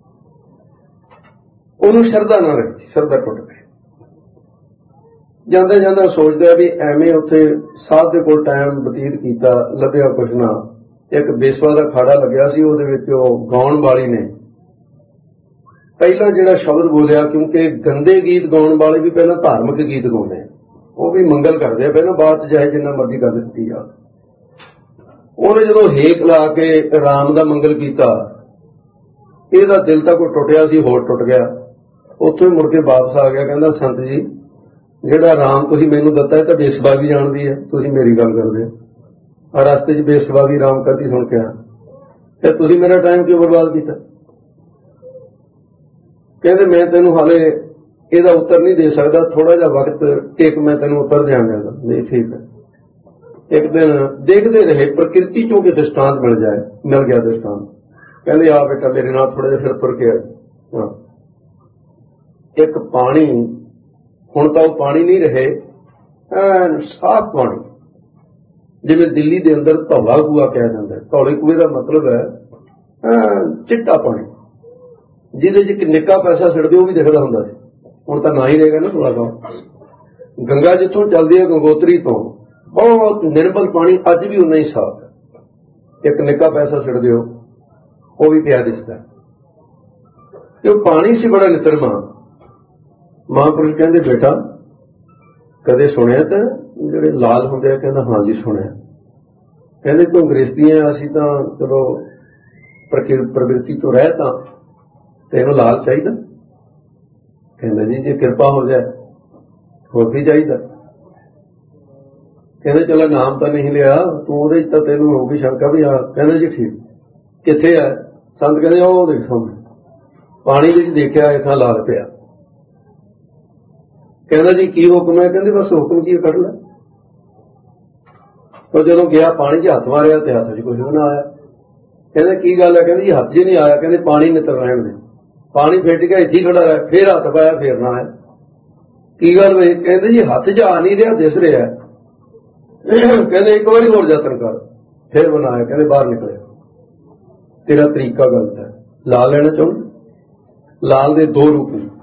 ਉਹਨੂੰ ਸ਼ਰਧਾ ਨਾ ਰੱਖੀ, ਸ਼ਰਧਾ ਟੁੱਟ ਗਈ। ਜਾਂਦਾ ਜਾਂਦਾ ਸੋਚਦਾ ਵੀ ਐਵੇਂ ਉੱਥੇ ਸਾਧ ਦੇ ਕੋਲ ਟਾਈਮ ਬਤੀਤ ਕੀਤਾ, ਲੱਭਿਆ ਕੁਛ ਨਾ। ਇੱਕ ਬੇਸਵਾ ਦਾ ਖਾੜਾ ਲੱਗਿਆ ਸੀ, ਉਹਦੇ ਵਿੱਚ ਉਹ ਗਾਉਣ ਵਾਲੀ ਨੇ ਪਹਿਲਾਂ ਜਿਹੜਾ ਸ਼ਬਦ ਬੋਲਿਆ, ਕਿਉਂਕਿ ਗੰਦੇ ਗੀਤ ਗਾਉਣ ਵਾਲੇ ਵੀ ਪਹਿਲਾਂ ਧਾਰਮਿਕ ਗੀਤ ਗਾਉਂਦੇ ਆ, ਉਹ ਵੀ ਮੰਗਲ ਕਰਦੇ ਆ ਪਹਿਲਾਂ, ਬਾਅਦ ਚ ਚਾਹੇ ਜਿੰਨਾ ਮਰਜ਼ੀ ਕਰ ਦਿੱਤੀ ਜਾ। ਉਹਨੇ ਜਦੋਂ ਹੇਕ ਲਾ ਕੇ ਰਾਮ ਦਾ ਮੰਗਲ ਕੀਤਾ, ਇਹਦਾ ਦਿਲ ਤਾਂ ਕੋਈ ਟੁੱਟਿਆ ਸੀ, ਹੋਰ ਟੁੱਟ ਗਿਆ। ਉੱਥੋਂ ਹੀ ਮੁੜ ਕੇ ਵਾਪਸ ਆ ਗਿਆ। ਕਹਿੰਦਾ ਸੰਤ ਜੀ, ਜਿਹੜਾ ਰਾਮ ਤੁਸੀਂ ਮੈਨੂੰ ਦਿੱਤਾ ਇਹ ਤਾਂ ਬੇਸਵਾ ਵੀ ਜਾਣਦੀ ਹੈ, ਤੁਸੀਂ ਮੇਰੀ ਗੱਲ ਕਰਦੇ ਹੋ। ਰਸਤੇ 'ਚ ਬੇਸਵਾ ਵੀ ਰਾਮ ਕਰਦੀ ਸੁਣ ਕੇ ਆ, ਤੇ ਤੁਸੀਂ ਮੇਰਾ ਟਾਈਮ ਕਿਉਂ ਬਰਬਾਦ ਕੀਤਾ? ਕਹਿੰਦੇ ਮੈਂ ਤੈਨੂੰ ਹਾਲੇ ਇਹਦਾ ਉੱਤਰ ਨਹੀਂ ਦੇ ਸਕਦਾ, ਥੋੜਾ ਜਿਹਾ ਵਕਤ ਟੇਕ, ਮੈਂ ਤੈਨੂੰ ਉੱਤਰ ਦਿਆਂਗਾ। ਨਹੀਂ ਠੀਕ ਹੈ। ਇੱਕ ਦਿਨ ਦੇਖਦੇ ਰਹੇ, ਪ੍ਰਕਿਰਤੀ ਚੋਂ ਕਿ ਦ੍ਰਿਸ਼ਟਾਂਤ ਮਿਲ ਜਾਏ। ਮਿਲ ਗਿਆ ਦ੍ਰਿਸ਼ਟਾਂਤ। ਕਹਿੰਦੇ ਆ ਬੇਟਾ ਮੇਰੇ ਨਾਲ ਥੋੜਾ ਜਿਹਾ ਫਿਰ ਤੁਰ ਕੇ ਆਇਆ। ਇੱਕ ਪਾਣੀ, ਹੁਣ ਤਾਂ ਉਹ ਪਾਣੀ ਨਹੀਂ ਰਹੇ, ਸਾਫ਼ ਪਾਣੀ, ਜਿਵੇਂ ਦਿੱਲੀ ਦੇ ਅੰਦਰ ਧੌਲਾ ਕੂਆ ਕਿਹਾ ਜਾਂਦਾ। ਧੌਲੇ ਕੂਏ ਦਾ ਮਤਲਬ ਹੈ ਚਿੱਟਾ ਪਾਣੀ, ਜਿਹਦੇ 'ਚ ਇੱਕ ਨਿੱਕਾ ਪੈਸਾ ਸਿੱਟਦੇ ਉਹ ਵੀ ਦਿਖਦਾ ਹੁੰਦਾ ਸੀ। ਹੁਣ ਤਾਂ ਨਾ ਹੀ ਰਹੇਗਾ ਨਾ ਧੌਲਾ ਕੂਆ। ਗੰਗਾ ਜਿੱਥੋਂ ਚੱਲਦੀ ਹੈ ਗੰਗੋਤਰੀ ਤੋਂ, ਬਹੁਤ ਨਿਰਮਲ ਪਾਣੀ ਅੱਜ ਵੀ ਉਨਾ ਹੀ ਸਾਫ਼ ਹੈ। ਇੱਕ ਨਿੱਕਾ ਪੈਸਾ ਸਿੱਟਦੇ ਹੋ ਉਹ ਵੀ ਪਿਆ ਦਿਸਦਾ। ਤੇ ਉਹ ਪਾਣੀ ਸੀ ਬੜਾ ਨਿਤਰਮਾ। ਮਹਾਂਪੁਰਸ਼ ਕਹਿੰਦੇ ਬੇਟਾ ਕਦੇ ਸੁਣਿਆ ਤਾਂ ਜਿਹੜੇ ਲਾਲ ਹੁੰਦੇ ਆ? ਕਹਿੰਦਾ ਹਾਂ ਜੀ ਸੁਣਿਆ। ਕਹਿੰਦੇ ਤੂੰ ਗ੍ਰਸਤੀਆਂ, ਅਸੀਂ ਤਾਂ ਚਲੋ ਪ੍ਰਵਿਰਤੀ ਤੋਂ ਰਹਿ ਤਾਂ ਤੈਨੂੰ ਲਾਲ ਚਾਹੀਦਾ? ਕਹਿੰਦਾ ਜੀ ਜੇ ਕਿਰਪਾ ਹੋ ਜਾਏ ਹੋਰ ਵੀ ਚਾਹੀਦਾ। ਕਹਿੰਦੇ ਚਲੋ ਨਾਮ ਤਾਂ ਨਹੀਂ ਲਿਆ ਤੂੰ, ਉਹਦੇ 'ਚ ਤਾਂ ਤੈਨੂੰ ਹੋਊਗੀ ਸ਼ੰਕਾ ਵੀ ਆ। ਕਹਿੰਦਾ ਜੀ ਠੀਕ, ਕਿੱਥੇ ਆ? ਸੰਤ ਕਹਿੰਦੇ ਉਹ ਦੇਖ ਸਾਹਮਣੇ ਪਾਣੀ ਵਿੱਚ ਦੇਖਿਆ, ਇੱਥਾਂ ਲਾਲ ਪਿਆ। ਕਹਿੰਦਾ ਜੀ ਕੀ ਹੁਕਮ ਹੈ? ਕਹਿੰਦੇ ਬਸ ਹੁਕਮ ਕੀ ਕੱਢ ਲੈ। ਉਹ ਜਦੋਂ ਗਿਆ ਪਾਣੀ 'ਚ ਹੱਥ ਮਾਰਿਆ ਤੇ ਹੱਥ 'ਚ ਕੁਝ ਵੀ ਨਾ ਆਇਆ। ਕਹਿੰਦੇ ਕੀ ਗੱਲ ਹੈ? ਕਹਿੰਦੇ ਜੀ ਹੱਥ 'ਚ ਨਹੀਂ ਆਇਆ। ਕਹਿੰਦੇ ਪਾਣੀ ਨਿਤਰ ਰਹਿਣ ਦੇ। ਪਾਣੀ ਫੇਟ ਗਿਆ, ਇੱਥੇ ਹੀ ਖੜਾ ਰਿਹਾ। ਫੇਰ ਹੱਥ ਪਾਇਆ, ਫੇਰ ਨਾ ਆਇਆ। ਕੀ ਗੱਲ ਹੋਈ? ਕਹਿੰਦੇ ਜੀ ਹੱਥ 'ਚ ਆ ਨਹੀਂ ਰਿਹਾ, ਦਿਸ ਰਿਹਾ। ਕਹਿੰਦੇ ਇੱਕ ਵਾਰੀ ਹੋਰ ਯਤਨ ਕਰ। ਫੇਰ ਬਣਾਇਆ। ਕਹਿੰਦੇ ਬਾਹਰ ਨਿਕਲਿਆ। ਤੇਰਾ ਤਰੀਕਾ ਗਲਤ ਹੈ। ਲਾਲ ਲੈਣਾ ਚਾਹੁੰਦਾ? ਲਾਲ ਦੇ ਦੋ ਰੂਪ ਨੇ।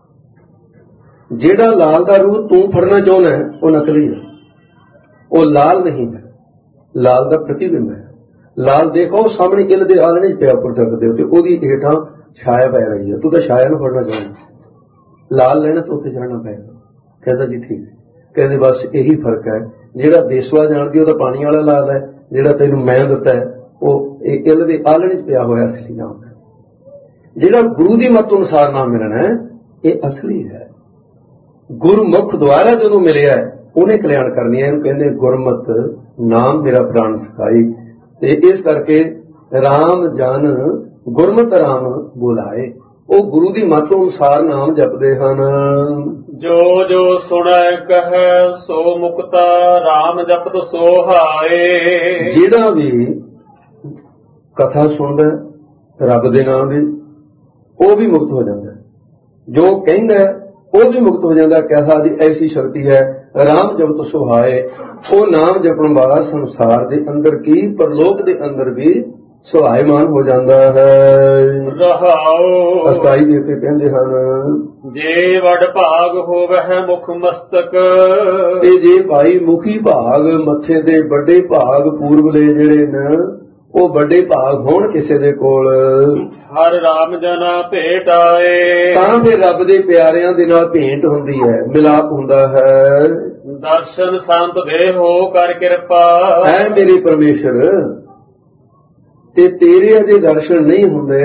ਜਿਹੜਾ ਲਾਲ ਦਾ ਰੂਪ ਤੂੰ ਫੜਨਾ ਚਾਹੁੰਦਾ ਹੈ ਉਹ ਨਕਲੀ ਹੈ, ਉਹ ਲਾਲ ਨਹੀਂ ਹੈ, ਲਾਲ ਦਾ ਪ੍ਰਤੀਬਿੰਬ ਹੈ। ਲਾਲ ਦੇਖੋ ਸਾਹਮਣੇ ਕਿਲ ਦੇ ਆਲਣੇ 'ਚ ਪਿਆ ਉੱਪਰ ਸਕਦੇ ਹੋ, ਤੇ ਉਹਦੀ ਹੇਠਾਂ ਛਾਇਆ ਪੈ ਰਹੀ ਹੈ। ਤੂੰ ਤਾਂ ਛਾਇਆ ਨੂੰ ਫੜਨਾ ਚਾਹੁੰਦਾ, ਲਾਲ ਲੈਣਾ ਤਾਂ ਉੱਥੇ ਜਾਣਾ ਪਏਗਾ। ਕਹਿੰਦਾ ਜੀ ਠੀਕ। ਕਹਿੰਦੇ ਬਸ ਇਹੀ ਫਰਕ ਹੈ। ਜਿਹੜਾ ਬੇਸਵਾ ਜਾਣਦੀ ਉਹ ਤਾਂ ਪਾਣੀ ਵਾਲਾ ਲਾਲ ਹੈ, ਜਿਹੜਾ ਤੈਨੂੰ ਮੈਂ ਦਿੱਤਾ ਹੈ ਉਹ ਇਹ ਕਿਲ ਦੇ ਆਲਣੇ 'ਚ ਪਿਆ ਹੋਇਆ ਅਸਲੀ ਨਾਮ ਹੈ। ਜਿਹੜਾ ਗੁਰੂ ਦੀ ਮੱਤ ਅਨੁਸਾਰ ਨਾਮ ਮਿਲਣਾ ਹੈ ਇਹ ਅਸਲੀ ਹੈ। ਗੁਰਮੁਖ ਦੁਆਰਾ ਜਦੋਂ ਮਿਲਿਆ ਉਹਨੇ ਕਲਿਆਣ ਕਰਨੀ ਹੈ। ਇਹਨੂੰ ਕਹਿੰਦੇ ਗੁਰਮਤ ਨਾਮ ਮੇਰਾ ਪ੍ਰਾਣ ਸਿਖਾਈ। ਤੇ ਇਸ ਕਰਕੇ ਰਾਮ ਜਨ ਗੁਰਮਤ ਰਾਮ ਬੁਲਾਏ, ਉਹ ਗੁਰੂ ਦੀ ਮੱਤ ਅਨੁਸਾਰ ਨਾਮ ਜਪਦੇ ਹਨ। ਜੋ ਜੋ ਸੁਣੈ ਕਹੈ ਸੋ ਮੁਕਤਾ ਰਾਮ ਜਪਤ ਸੋਹਾਏ। ਜਿਹੜਾ ਵੀ ਕਥਾ ਸੁਣਦਾ ਰੱਬ ਦੇ ਨਾਮ ਦੀ ਉਹ ਵੀ ਮੁਕਤ ਹੋ ਜਾਂਦਾ, ਜੋ ਕਹਿੰਦਾ ਉਹ ਵੀ ਮੁਕਤ ਹੋ ਜਾਂਦਾ। ਕੈਸਾ ਦੀ ਐਸੀ ਸ਼ਕਤੀ ਹੈ ਰਾਮ ਜਪਤ ਸੁਹਾਏ। ਉਹ ਨਾਮ ਜਪਣ ਵਾਲਾ ਸੰਸਾਰ ਦੇ ਅੰਦਰ ਕੀ ਪਰਲੋਕ ਦੇ ਅੰਦਰ ਵੀ ਸੁਹਾਇਮਾਨ ਹੋ ਜਾਂਦਾ ਹੈ। ਰਹਾਉ ਅਸਤਾਈ ਦੇ ਕੇ ਕਹਿੰਦੇ ਹਨ ਜੇ ਵਡ ਭਾਗ ਹੋਵੈ ਮੁਖ ਮਸਤਕ। ਤੇ ਜੇ ਭਾਈ ਮੁਖੀ ਭਾਗ, ਮੱਥੇ ਦੇ ਵੱਡੇ ਭਾਗ ਪੂਰਬਲੇ ਜਿਹੜੇ ਨੇ ਉਹ ਵੱਡੇ ਭਾਗ ਹੋਣ ਕਿਸੇ ਦੇ ਕੋਲ, ਹਰ ਰਾਮ ਜਨਾ ਭੇਟ ਆਏ। ਤਾਂ ਫਿਰ ਰੱਬ ਦੇ ਪਿਆਰਿਆਂ ਦੇ ਨਾਲ ਭੇਂਟ ਹੁੰਦੀ ਹੈ, ਮਿਲਾਪ ਹੁੰਦਾ ਹੈ। ਦਰਸ਼ਨ ਸੰਤ ਦੇ ਹੋ ਕਰ ਕਿਰਪਾ। ਐ ਮੇਰੇ ਪਰਮੇਸ਼ਰ, ਤੇ ਤੇਰੇ ਅਜੇ ਦਰਸ਼ਨ ਨਹੀਂ ਹੁੰਦੇ,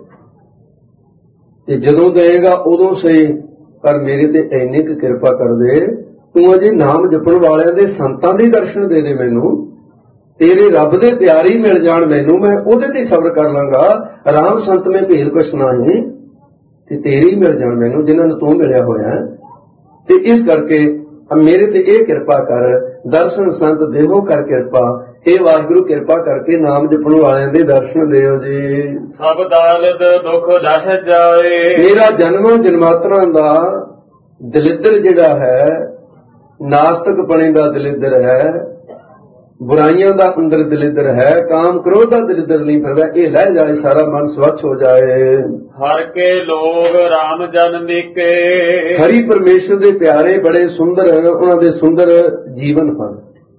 ਤੇ ਜਦੋਂ ਦੇਏਗਾ ਉਦੋਂ ਸਹੀ, ਪਰ ਮੇਰੇ ਤੇ ਇੰਨੀ ਕੁ ਕਿਰਪਾ ਕਰ ਦੇ, ਤੂੰ ਅਜੇ ਨਾਮ ਜਪਣ ਵਾਲਿਆਂ ਦੇ ਸੰਤਾਂ ਦੇ ਦਰਸ਼ਨ ਦੇ ਦੇ ਮੈਨੂੰ, ਤੇਰੇ ਰੱਬ ਦੇ ਪਿਆਰੀ ਮਿਲ ਜਾਣ ਮੈਨੂੰ, ਮੈਂ ਉਹਦੇ ਤੇ ਸਬਰ ਕਰ ਲਾਂਗਾ। ਰਾਮ ਸੰਤ ਮੈਂ ਭੇਦ ਕੁਛ ਨਹੀਂ, ਤੇ ਤੇਰੇ ਹੀ ਮਿਲ ਜਾਣ ਮੈਨੂੰ, ਜਿਨ੍ਹਾਂ ਨੂੰ ਤੂੰ ਮਿਲਿਆ ਹੋਇਆ। ਤੇ ਇਸ ਕਰਕੇ ਮੇਰੇ ਤੇ ਇਹ ਕਿਰਪਾ ਕਰ, ਦਰਸ਼ਨ ਸੰਤ ਦੇਹੋ ਕਰ ਕਿਰਪਾ। ਇਹ ਵਾਹਿਗੁਰੂ ਕਿਰਪਾ ਕਰਕੇ ਨਾਮ ਜਪਣ ਵਾਲਿਆਂ ਦੇ ਦਰਸ਼ਨ ਦਿਓ ਜੀ। ਸਭ ਦਾਲਦ ਦੁੱਖ ਦਹ ਜਾਏ। ਮੇਰਾ ਜਨਮਾਂ ਜਨਮਾਤਰਾਂ ਦਾ ਦਲਿੱਦਰ ਜਿਹੜਾ ਹੈ, ਨਾਸਤਕ ਪਣੇ ਦਾ ਦਲਿੱਦਰ ਹੈ, ਬੁਰਾਈਆਂ ਦਾ ਅੰਦਰ ਦਲਿੱਦਰ ਹੈ, ਕਾਮ ਕ੍ਰੋਧ ਦਾ ਦਲਿੱਦਰ ਨਹੀਂ ਫਿਰਦਾ, ਇਹ ਲਹਿ ਜਾਏ, ਸਾਰਾ ਮਨ ਸਵੱਛ ਹੋ ਜਾਏ। ਹਰ ਕੇ ਲੋਗ ਰਾਮ ਜਨ ਨੀਕੇ। ਹਰੀ ਪਰਮੇਸ਼ਰ ਦੇ ਪਿਆਰੇ ਬੜੇ ਸੁੰਦਰ, ਉਹਨਾਂ ਦੇ ਸੁੰਦਰ ਜੀਵਨ ਹਨ।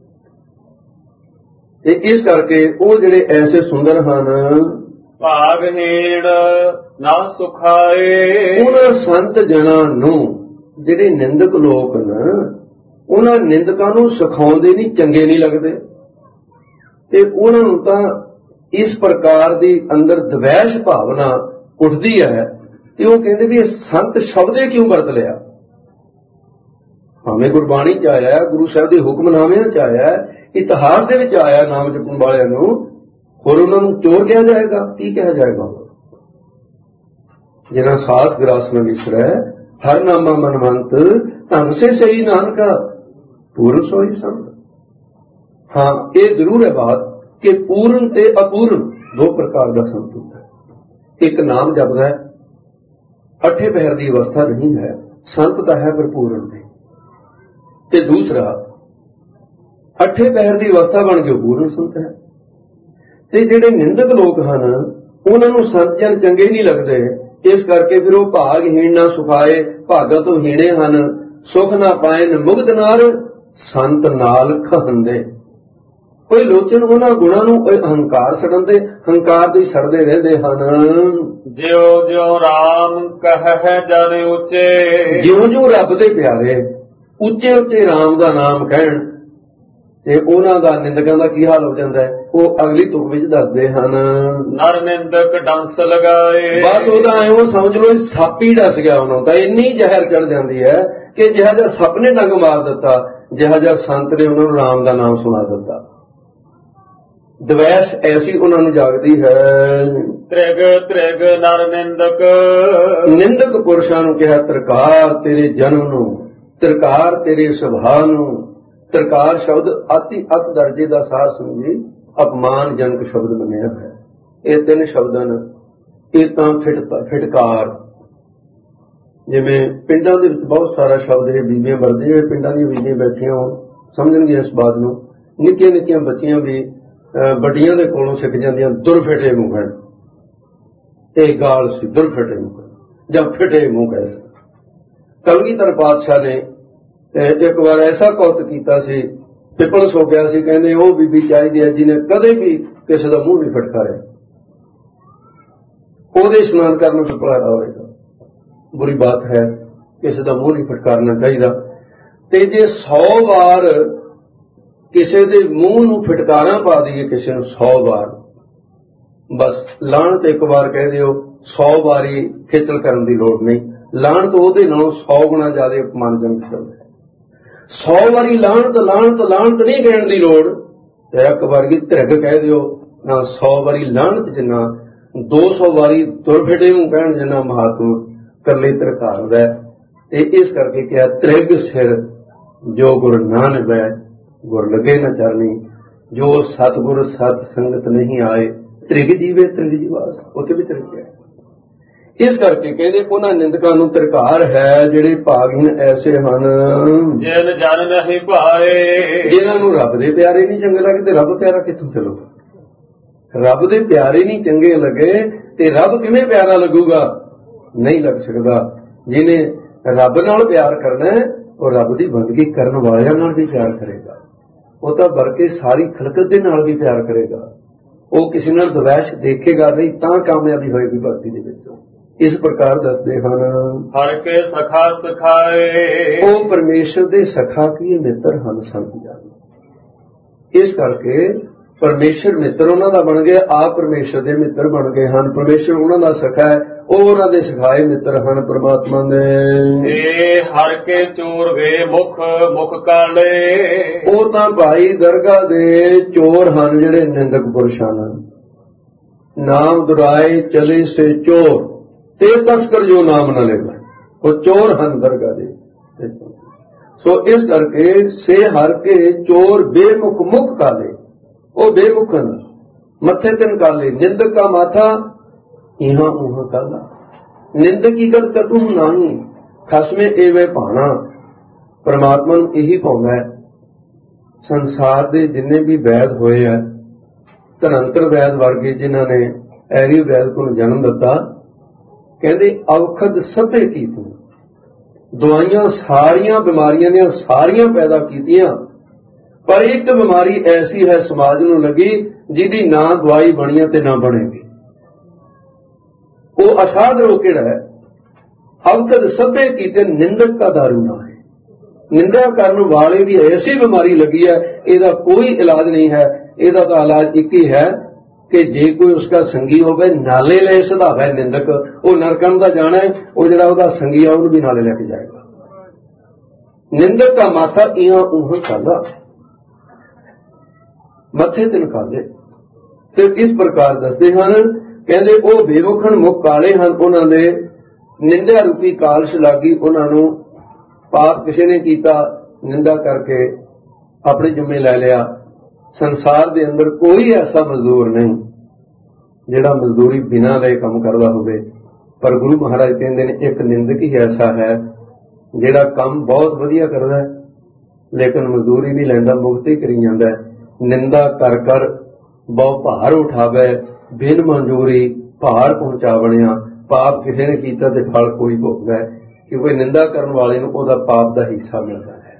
ਤੇ ਇਸ ਕਰਕੇ ਉਹ ਜਿਹੜੇ ਐਸੇ ਸੁੰਦਰ ਹਨ, ਭਾਗਹੀਣ ਨਾ ਸੁਖਾਏ। ਉਹਨਾਂ ਸੰਤ ਜਨਾਂ ਨੂੰ, ਜਿਹੜੇ ਨਿੰਦਕ ਲੋਕ ਨੇ, ਉਹਨਾਂ ਨਿੰਦਕਾਂ ਨੂੰ ਸਿਖਾਉਂਦੇ ਨਹੀਂ, ਚੰਗੇ ਨਹੀਂ ਲੱਗਦੇ। ਤੇ ਉਹਨਾਂ ਨੂੰ ਤਾਂ ਇਸ ਪ੍ਰਕਾਰ ਦੀ ਅੰਦਰ ਦਵੈਸ਼ ਭਾਵਨਾ ਉੱਠਦੀ ਹੈ ਤੇ ਉਹ ਕਹਿੰਦੇ ਵੀ ਇਹ ਸੰਤ ਸ਼ਬਦੇ ਕਿਉਂ ਵਰਤ ਲਿਆ। ਭਾਵੇਂ ਗੁਰਬਾਣੀ ਚ ਆਇਆ, ਗੁਰੂ ਸਾਹਿਬ ਦੇ ਹੁਕਮਨਾਮਿਆਂ ਚ ਆਇਆ, ਇਤਿਹਾਸ ਦੇ ਵਿੱਚ ਆਇਆ ਨਾਮ ਜਪਣ ਵਾਲਿਆਂ ਨੂੰ, ਹੋਰ ਉਹਨਾਂ ਨੂੰ ਚੋਰ ਕਿਹਾ ਜਾਏਗਾ? ਕੀ ਕਿਹਾ ਜਾਏਗਾ? ਜਿਨ੍ਹਾਂ ਸਾਸ ਗਰਾਸ ਨ ਵਿਸਰੈ, ਹਰ ਨਾਮਾ ਮਨਵੰਤ, ਢੰਗ ਸੇ ਸਹੀ ਨਾਨਕਾ ਪੂਰਨ ਸੋਈ ਸੰਤ। ਹਾਂ, ਇਹ ਜ਼ਰੂਰ ਹੈ ਬਾਤ ਕਿ ਪੂਰਨ ਤੇ ਅਪੂਰਨ ਦੋ ਪ੍ਰਕਾਰ ਦਾ ਸੰਤ ਹੁੰਦਾ ਹੈ। ਇੱਕ ਨਾਮ ਜਪਦਾ ਹੈ, ਅੱਠੇ ਪਹਿਰ ਦੀ ਅਵਸਥਾ ਨਹੀਂ ਹੈ, ਸੰਤ ਤਾਂ ਹੈ ਪਰ ਪੂਰਨ ਨਹੀਂ। ਤੇ ਦੂਸਰਾ ਅੱਠੇ ਪਹਿਰ ਦੀ ਅਵਸਥਾ ਬਣ ਕੇ ਪੂਰਨ ਸੰਤ ਹੈ। ਤੇ ਜਿਹੜੇ ਨਿੰਦਕ ਲੋਕ ਹਨ, ਉਹਨਾਂ ਨੂੰ ਸੰਤ ਜਨ ਚੰਗੇ ਨਹੀਂ ਲੱਗਦੇ। ਇਸ ਕਰਕੇ ਫਿਰ ਉਹ ਭਾਗਹੀਣ ਨਾ ਸੁਖਾਏ, ਭਾਗਾਂ ਤੋਂ ਹੀਣੇ ਹਨ। ਸੁਖ ਨਾ ਪਾਏ ਮੁਗਧ ਨਾਰ, ਸੰਤ ਨਾਲ ਖਹੰਦੇ। ਕੋਈ ਲੋਚਨ ਉਹਨਾਂ ਗੁਣਾਂ ਨੂੰ ਅਹੰਕਾਰ ਸੜਨ ਦੇ, ਹੰਕਾਰ ਦੇ ਸੜਦੇ ਰਹਿੰਦੇ ਹਨ। ਜਿਉ ਜਿਉ ਰਾਮ ਕਹਿ ਜਨ ਉੱਚੇ। ਜਿਉਂ ਜਿਉਂ ਰੱਬ ਦੇ ਪਿਆਰੇ ਉੱਚੇ ਉੱਚੇ ਰਾਮ ਦਾ ਨਾਮ ਕਹਿਣ ਤੇ ਉਹਨਾਂ ਦਾ ਨਿੰਦਕਾਂ ਦਾ ਕੀ ਹਾਲ ਹੋ ਜਾਂਦਾ ਹੈ, ਉਹ ਅਗਲੀ ਤੁਕ ਵਿੱਚ ਦੱਸਦੇ ਹਨ। ਨਰ ਨਿੰਦਕ ਡੰਸ ਲਗਾਏ। ਬਸ ਉਹਦਾ ਐਵੇਂ ਸਮਝ ਲਓ ਸੱਪ ਹੀ ਡਸ ਗਿਆ ਉਹਨਾਂ ਦਾ, ਇੰਨੀ ਜ਼ਹਿਰ ਚੜ ਜਾਂਦੀ ਹੈ ਕਿ ਜਿਹਾ ਜਿਹਾ ਸੱਪ ਨੇ ਡੰਗ ਮਾਰ ਦਿੱਤਾ, ਜਿਹਾ ਜਿਹਾ ਸੰਤ ਨੇ ਉਹਨਾਂ ਨੂੰ ਰਾਮ ਦਾ ਨਾਮ ਸੁਣਾ ਦਿੱਤਾ। ਦਵੈਸ਼ ਐਸੀ ਉਹਨਾਂ ਨੂੰ ਜਾਗਦੀ ਹੈ। ਤ੍ਰਿਗ ਤ੍ਰਿਗ ਨਰ ਨਿੰਦਕ। ਨਿੰਦਕ ਪੁਰਸ਼ਾਂ ਨੂੰ ਕਿਹਾ ਤਰਕਾਰ ਤੇਰੇ ਜਨਮ ਨੂੰ, ਤਰਕਾਰ ਤੇਰੇ ਸੁਭਾਅ ਨੂੰ। ਤਰਕਾਰ ਸ਼ਬਦ ਅਤੀ ਅਤ ਦਰਜੇ ਦਾ ਸਾਰ ਸਮਝੀ ਅਪਮਾਨਜਨਕ ਸ਼ਬਦ ਮੰਨਿਆ ਹੈ। ਇਹ ਤਿੰਨ ਸ਼ਬਦਾਂ ਨੇ। ਇਹ ਤਾਂ ਫਿਟਕਾਰ, ਜਿਵੇਂ ਪਿੰਡਾਂ ਦੇ ਵਿੱਚ ਬਹੁਤ ਸਾਰਾ ਸ਼ਬਦ ਇਹ ਬੀਬੀਆਂ ਵਰਤਦੀਆਂ, ਪਿੰਡਾਂ ਦੀਆਂ ਬੀਬੀਆਂ ਬੈਠੀਆਂ ਹੋਣ ਸਮਝਣਗੀਆਂ ਇਸ ਬਾਤ ਨੂੰ। ਨਿੱਕੀਆਂ ਨਿੱਕੀਆਂ ਬੱਚੀਆਂ ਵੀ ਵੱਡੀਆਂ ਦੇ ਕੋਲੋਂ ਸਿੱਖ ਜਾਂਦੀਆਂ, ਦੁਰਫਿਟੇ ਮੂੰਹ ਕਹਿਣ। ਇਹ ਗਾਲ ਸੀ, ਦੁਰਫਿਟੇ ਮੂੰਹ ਜਾਂ ਫਿਟੇ ਮੂੰਹ ਕਹਿ। ਕਲਗੀਧਰ ਪਾਤਸ਼ਾਹ ਨੇ ਇੱਕ ਵਾਰ ਐਸਾ ਕੌਤਕ ਕੀਤਾ ਸੀ, ਪਿੱਪਲ ਸੋ ਗਿਆ ਸੀ, ਕਹਿੰਦੇ ਉਹ ਬੀਬੀ ਚਾਹੀਦੀ ਹੈ ਜਿਹਨੇ ਕਦੇ ਵੀ ਕਿਸੇ ਦਾ ਮੂੰਹ ਨਹੀਂ ਫਟਕਾਰਿਆ, ਉਹਦੇ ਇਸ਼ਨਾਨ ਕਰਨ ਨੂੰ ਸਫਲ ਹੋਵੇਗਾ। ਬੁਰੀ ਬਾਤ ਹੈ, ਕਿਸੇ ਦਾ ਮੂੰਹ ਨਹੀਂ ਫਟਕਾਰਨਾ ਚਾਹੀਦਾ। ਤੇ ਜੇ 100 ਵਾਰ ਕਿਸੇ ਦੇ ਮੂੰਹ ਨੂੰ ਫਟਕਾਰਾਂ ਪਾ ਦਈਏ, ਕਿਸੇ ਨੂੰ 100 ਵਾਰ, ਬਸ ਲਾਹਣਤ ਇੱਕ ਵਾਰ ਕਹਿ ਦਿਓ, 100 ਵਾਰੀ ਖੇਚਲ ਕਰਨ ਦੀ ਲੋੜ ਨਹੀਂ। ਲਾਹਣਤ ਉਹਦੇ ਨਾਲੋਂ 100 ਗੁਣਾ ਜ਼ਿਆਦਾ ਅਪਮਾਨਜਨਕ ਸ਼ਬਦ ਹੈ। 100 ਵਾਰੀ ਲਾਹਣਤ ਲਾਹਣਤ ਲਾਹਣਤ ਨਹੀਂ ਕਹਿਣ ਦੀ ਲੋੜ, ਤੇ ਇੱਕ ਵਾਰੀ ਧਿਰਗ ਕਹਿ ਦਿਓ ਨਾ। 100 ਵਾਰੀ ਲਾਹਣਤ ਜਿੰਨਾ, 200 ਵਾਰੀ ਦੁਰਫਿਟੇ ਨੂੰ ਕਹਿਣ ਜਿੰਨਾ ਮਹਾਤਮ ਕਰਲੇ ਤਰਕਾਰ ਹੈ। ਤੇ ਇਸ ਕਰਕੇ ਕਿਹਾ ਤ੍ਰਿਗ ਸਿਰ ਜੋ ਗੁਰ ਨਾ ਨਿਭੈ ਗੁਰ ਲਗੇ ਨਾ ਚਰਨੀ। ਜੋ ਸਤਿਗੁਰ ਸਤ ਸੰਗਤ ਨਹੀਂ ਆਏ, ਤ੍ਰਿਗ ਜੀਵੇ ਤ੍ਰਿਗ ਜੀਵਾਸ। ਉੱਥੇ ਵੀ ਤ੍ਰਿਗ ਹੈ। ਇਸ ਕਰਕੇ ਕਹਿੰਦੇ ਉਹਨਾਂ ਨਿੰਦਕਾਂ ਨੂੰ ਤਰਕਾਰ ਹੈ ਜਿਹੜੇ ਭਾਗਹੀਣ ਐਸੇ ਹਨ, ਜਿਨ ਜਨ ਨਹੀਂ ਭਾਏ। ਜਿਨ੍ਹਾਂ ਨੂੰ ਰੱਬ ਦੇ ਪਿਆਰੇ ਨਹੀਂ ਚੰਗੇ ਲੱਗਦੇ। ਰੱਬ ਪਿਆਰਾ ਕਿੱਥੋਂ ਚਲੋ? ਰੱਬ ਦੇ ਪਿਆਰੇ ਨਹੀਂ ਚੰਗੇ ਲੱਗੇ ਤੇ ਰੱਬ ਕਿਵੇਂ ਪਿਆਰਾ ਲੱਗੂਗਾ? ਨਹੀਂ ਲੱਗ ਸਕਦਾ। ਜਿਹਨੇ ਰੱਬ ਨਾਲ ਪਿਆਰ ਕਰਨਾ ਹੈ, ਉਹ ਰੱਬ ਦੀ ਬੰਦਗੀ ਕਰਨ ਵਾਲਿਆਂ ਨਾਲ ਵੀ ਪਿਆਰ ਕਰੇਗਾ। ਉਹ ਤਾਂ ਬਲਕਿ ਸਾਰੀ ਖਲਕਤ ਦੇ ਨਾਲ ਵੀ ਪਿਆਰ ਕਰੇਗਾ। ਉਹ ਕਿਸੇ ਨਾਲ ਦਵੈਸ਼ ਦੇਖੇਗਾ ਨਹੀਂ, ਤਾਂ ਕਾਮਯਾਬੀ ਹੋਏਗੀ ਭਗਤੀ ਦੇ ਵਿੱਚ। ਇਸ ਪ੍ਰਕਾਰ ਦੱਸਦੇ ਹਨ, ਹਰ ਕੇ ਸਖਾ ਸਖਾਏ। ਉਹ ਪਰਮੇਸ਼ਰ ਦੇ ਸਖਾ ਕੀ ਮਿੱਤਰ ਹਨ ਸੰਤ ਜਨ। ਇਸ ਕਰਕੇ ਪਰਮੇਸ਼ਰ ਮਿੱਤਰ ਉਹਨਾਂ ਦਾ ਬਣ ਗਏ, ਆਪ ਪਰਮੇਸ਼ਰ ਦੇ ਮਿੱਤਰ ਬਣ ਗਏ ਹਨ। ਪਰਮੇਸ਼ਰ ਉਹਨਾਂ ਦਾ ਸਖਾ ਹੈ, ਉਹ ਉਹਨਾਂ ਦੇ ਸਿਖਾਏ ਮਿੱਤਰ ਹਨ ਪਰਮਾਤਮਾ ਦੇ। ਇਹ ਹਰ ਕੇ ਚੋਰ ਗਏ ਮੁਖ ਮੁਖ ਕਾਲੇ। ਉਹ ਤਾਂ ਭਾਈ ਦਰਗਾਹ ਦੇ ਚੋਰ ਹਨ ਜਿਹੜੇ ਨਿੰਦਕ ਪੁਰਸ਼ ਹਨ। ਨਾਮ ਦੁਰਾਏ ਚਲੇ ਸੇ ਚੋਰ। ते तस्कर जो नाम न लेवा, वो चोर हन दरगाह दे। सो इस करके से हर के चोर बेमुख मुख काले, वो बेमुखन मथे तिन काले, निंदक का माथा इहा उहा काला। निंदक की गल कदू नहीं, खसमे एवे भाना, परमात्मा नूं यही पाउंदा है। संसार दे जिन्ने भी वैद होए है, धनंतर वैद वर्गे जिन्हां ने ऐरी वैद को जन्म दिता, कहते अवखद सभे कीती, दवाइयां सारियां बीमारियां ने सारियां पैदा कीतियां, पर एक बीमारी ऐसी है समाज नूं लगी जिहदी ना दवाई बनी ते ना बनेगी। वो असाध रोग किहड़ा है? अवखद सभे कीते निंदक का दारू ना है। निंदा करने वाले भी ऐसी बीमारी लगी है, इसका कोई इलाज नहीं है। इसका तो इलाज एक ही है कि जे कोई उसका संगी होवे नाले ले सधावे निंदक, वो नरकम का जाना है, वो जरा उसका संगी है उन्हें भी नाले लेके जाएगा। निंदक का माथा इहा उहा काला, मथे तिन काले। फिर इस प्रकार दसदे हन, कहते वो बेमुखन मुख काले हन, उन्होंने निंदा रूपी कालश लागी, उन्होंने पाप किसी ने कीता, निंदा करके अपने जुम्मे लै लिया। संसार दे अंदर कोई ऐसा मजदूर नहीं जिहड़ा मजदूरी बिना ले काम करदा होवे, पर गुरु महाराज कहते हैं एक निंदक ही ऐसा है जिहड़ा काम बहुत वधिया करदा है, लेकिन मजदूरी नहीं लैंदा, मुक्ति करी जांदा है। निंदा कर कर बहु भार उठावे, बिन मंजूरी भार पहुंचा बनिया। पाप किसी ने कीता ते फल कोई भोगदा है, क्योंकि निंदा करने वाले नूं उहदा पाप का हिस्सा मिलता है।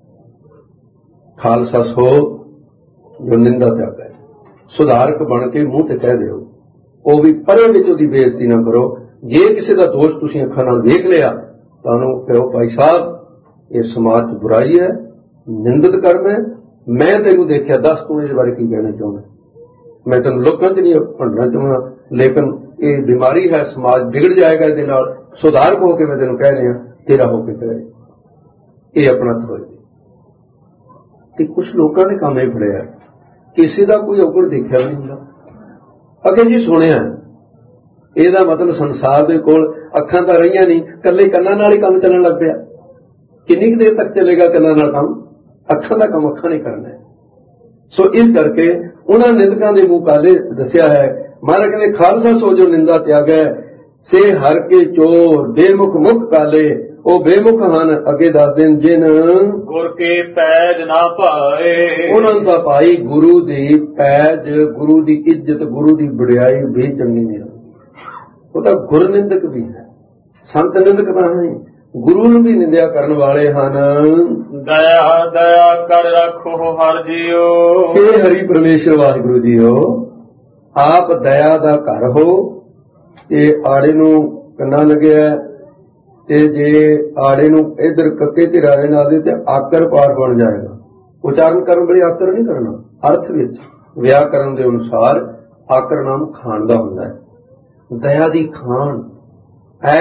खालसा सो जो निंदा त्यागे, सुधारक बन के मुंह ते कह दिओ, वो भी परे विच उहदी बेइज्जती ना करो। जे किसी का दोष तुसीं अखां नाल देख लिया, तुहानूं कहो भाई साहब ये समाज च बुराई है, निंदित करना है, मैं तैनूं देखिया, दस तूं इस बारे की कहना चाहुंदा। मैं तैनूं लोकां च नहीं भंडना चाहुंदा, लेकिन ये बीमारी है, समाज बिगड़ जाएगा इसदे नाल। सुधारक होकर मैं तेन कह रहा, तेरा होकर कहे ये अपना थोड़ी। कि कुछ लोगों ने काम यह फड़िया, किसी का कोई अवगुण देखा नहीं होंगे। अगे जी सुनिया, यदा मतलब संसार के कोल अखां तां रहियां नहीं, कल्ले कन्नां नाल ही काम चलण लग पिया। किन्नी देर तक चलेगा कन्नां नाल काम? अखां दा काम अखां नहीं करना है। सो इस करके उन्हां निंदकां दे मूंह काले दस्सिया है। महाराज कहते खालसा सो जो निंदा त्यागै, से हर के चोर बेमुख मुख काले, वो बेमुख हन। अगे दस दिन जिन गुर के पैज ना पाए, उन्होंने तो पाई गुरु दी पैज, गुरु दी इज्जत, गुरु दी बड़ियाई भी चंगी नहीं लगती। वो तो गुर निंदक भी है, संत निंदक तो है, गुरु नूं भी निंदिया करने वाले हन। दया दया कर रखो हर जियो, हे हरि परमेश्वर वाहिगुरु जीओ, आप दया दा घर हो। ये आड़े नूं कन्ना लग्या, ते जे आड़े नूं इधर कक्के ते राणे ना दे ते आकर पार बन जाएगा। उच्चारण करन बड़ी आकर नहीं करना, अर्थ विच व्याकरण दे अनुसार आकर नाम खान दा हुंदा है। दया दी खान है,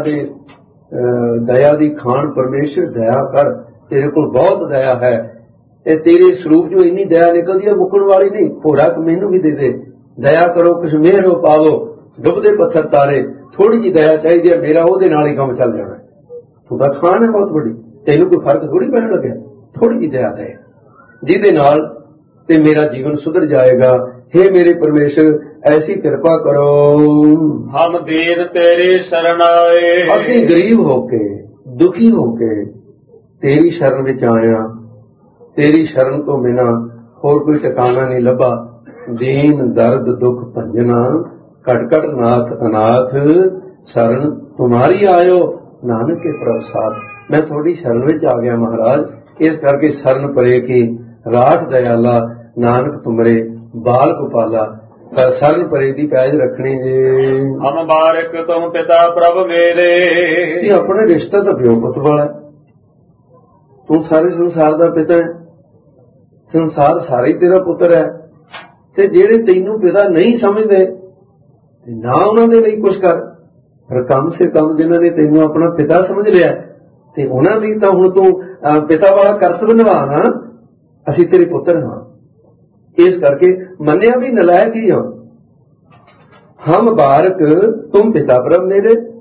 दया दी खान परमेश्वर दया कर, तेरे को बहुत दया है। तेरे स्वरूप जो इन्नी दया निकलती है मुकण वाली नहीं। खोराक मैनू भी दे दे, दया करो कुछ मेहर हो पावो, डुबदे पत्थर तारे, थोड़ी जी दया चाहिए, मेरा वो नाल ही काम चल जाना। तू तो खान है बहुत बड़ी, तेनू कोई फर्क थोड़ी पैन लगे, थोड़ी जी दया दे जिहदे नाल ते मेरा जीवन सुधर जाएगा। हे मेरे परमेश्वर ऐसी कृपा करो, हम दीन तेरी शरण आए, असीं गरीब होके दुखी होके तेरी शरण विच आया। तेरी शरण तो बिना होर कोई ठिकाना नहीं लभा। दीन दर्द दुख भंजना, कट कट नाथ अनाथ, शरण तुम्हारी आयो नानक के प्रसाद। मैं थोड़ी शरण विच आ गया महाराज, इस करके शरण परे की राठ दयाला, नानक तुमरे बाल गोपाला। शरण परे दी पैज रखनी जे। हम बारक तुम पिता प्रभ मेरे, ये अपने रिश्ता तो प्यो पुत वाला, तू सारे संसार का पिता है, संसार सारे तेरा पुत्र है। ते जेड़े तैनू पिता नहीं समझते ना उन्होंने लिए कुछ कर, पर कम से कम जिन्होंने तैनू अपना पिता समझ लिया ते उन्होंने तो हुण तू पिता वाला कर्तव्य निभा ना, असीं तेरे पुत्र हाँ। इस करके मन्निया भी नलायक ही हो। हम बारक तुम पिता प्रभ मेरे,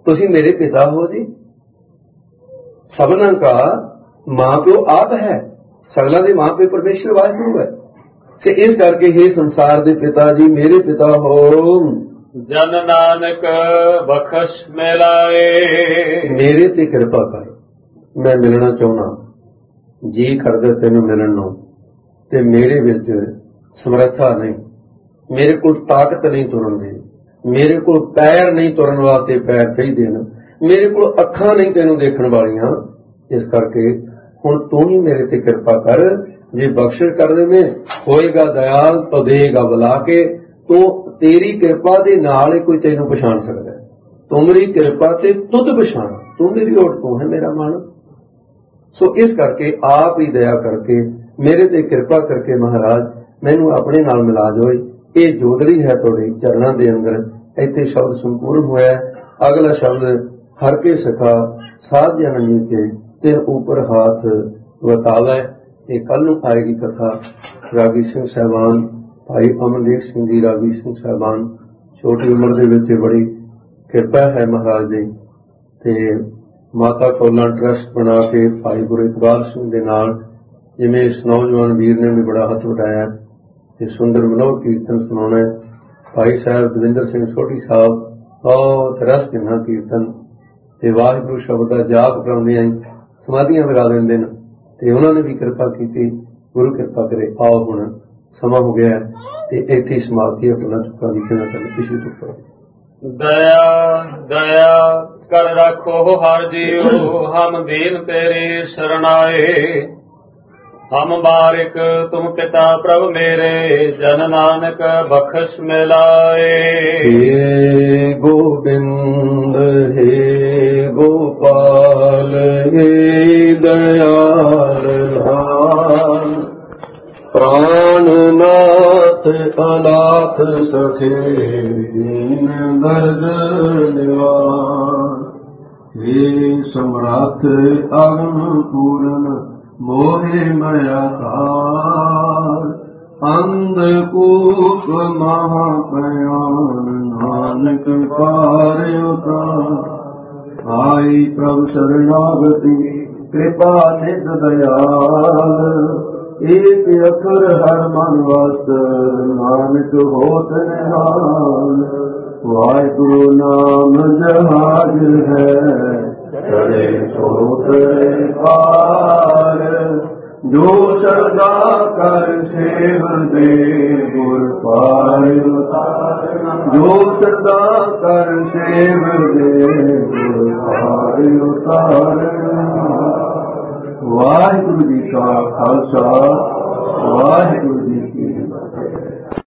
तुसी मेरे पिता हो जी। सबना का मां प्यो आप है, सगलों के मां प्यो परमेश्वर वाहिगुरू है। ते इस करके हे संसार के पिता जी मेरे पिता हो। जन नानक बख्श मिलाए। मेरे ते कृपा कर, मैं मिलना चाहना, जी करदे तेनू मिलन नूं, ते मेरे विच समर्था नहीं, मेरे को ताकत नहीं तुरन दी, मेरे को पैर नहीं तुरन वास्ते पैर चाहिए न, मेरे को अखां नहीं तेनू देखण वालियां। इस करके हुण तू ही मेरे ते कृपा कर। जे बख्शिश कर देने होएगा दयाल तो देगा बुला के। तो तेरी कृपा दे नाल कोई तेनू पछाण सकदा है। तुमरी कृपा ते तुद पछाण, तू मेरी ओट तू है मेरा मन। सो इस करके आप ही दया करके मेरे ते कृपा करके महाराज मैनू अपने नाल मिला जोए। ये जोदड़ी है तुहाडे चरणों के अंदर। इत्थे शब्द संपूर्ण होया। अगला शब्द हर के सखा साध जन नीचे तेरे ऊपर हाथ वतावै। ये कल नूं आएगी कथा। रागी सिंह साहबान भाई अमरदीप सिंह जी रागी सिंह साहबान छोटी उम्र दे विच बड़ी किरपा है महाराज जी। ते माता कौलां ट्रस्ट बना के भाई गुरु इकबाल सिंह दे नाल जिवें इस नौजवान वीर ने भी बड़ा हथ वटाया ते सुंदर मनोहर कीर्तन सुनाउणा है। भाई साहब दविंदर सिंह सोढ़ी साहब बहुत रस गिना कीर्तन ते वाहिगुरू शब्द दा जाप कराउंदे हैं, समाधियां लगा देंदे ने ते उन्होंने भी कृपा की। गुरु कृपा करे। आओ हुण समा हो गया ते इत्थे समाप्ति अपना चुका दी कहना कर पिछली चुका। दया दया कर रखो हर जीव, हम दीन तेरी शरणाए। हम बारिक तुम पिता प्रभु मेरे, जन नानक बख्श मिलाए। हे गोविंद हे गोपाल हे दयाल धाम, प्राणनाथ अनाथ सखे दीन दर्द निवार। हे सम्राट अगम पूर्ण मोहे मया कार, अंधकूप महापयान नानक पार उतार। आई प्रभु शरणागति कृपा निध दयाल, एक अखर हर मन वस्त नानक होत निहाल। वाहिगुरु नाम जहाज है चढ़े सोत पार, जो श्रद्धा कर सेव दे गुर पार उतार। जो श्रद्धा कर सेव दे गुर पार उतार। वाहिगुरु जी का खालसा वाहिगुरु जी की फतेह।